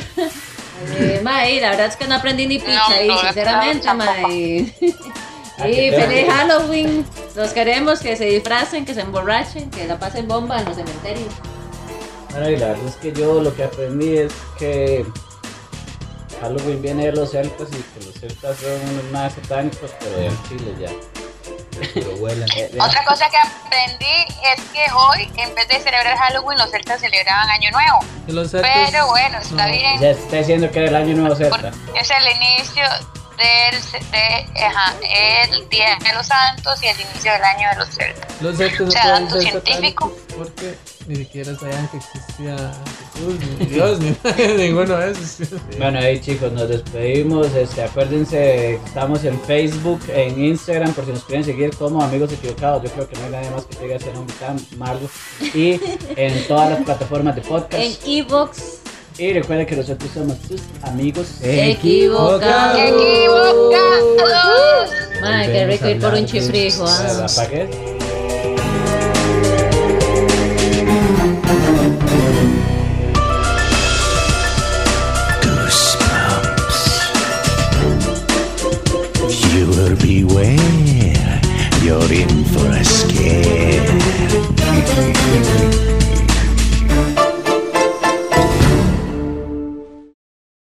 S5: La verdad es que no aprendí ni picha ahí, sinceramente, Y feliz Halloween. Los queremos que se disfracen, que se emborrachen, que la pasen bomba en los cementerios.
S1: Bueno, y la verdad es que yo lo que aprendí es que Halloween viene de los celtas y que los celtas son unos más satánicos, pero de Chile ya. Pero vuelan.
S3: Otra cosa que aprendí es que hoy, en vez de celebrar Halloween, los celtas celebraban Año Nuevo. Pero bueno, está bien.
S1: Ya está diciendo que era el Año Nuevo celta.
S3: Es el inicio el Día de los Santos y el inicio del año de los celtas.
S4: Los celtas no
S3: dato
S4: pueden ser
S3: científico.
S4: Porque ni siquiera sabían que existía Jesús, ni Dios, ni ninguno de esos.
S1: Bueno, ahí chicos, nos despedimos. Acuérdense, estamos en Facebook, en Instagram, por si nos quieren seguir como Amigos Equivocados. Yo creo que no hay nadie más que tenga ese nombre tan malo. Y en todas las plataformas de podcast.
S5: En Evox.
S1: Y recuerda que nosotros somos tus amigos
S5: equivocados.
S3: ¡Equivocados!
S5: Madre, qué rico ir por un chifrijo.
S1: ¿Para qué?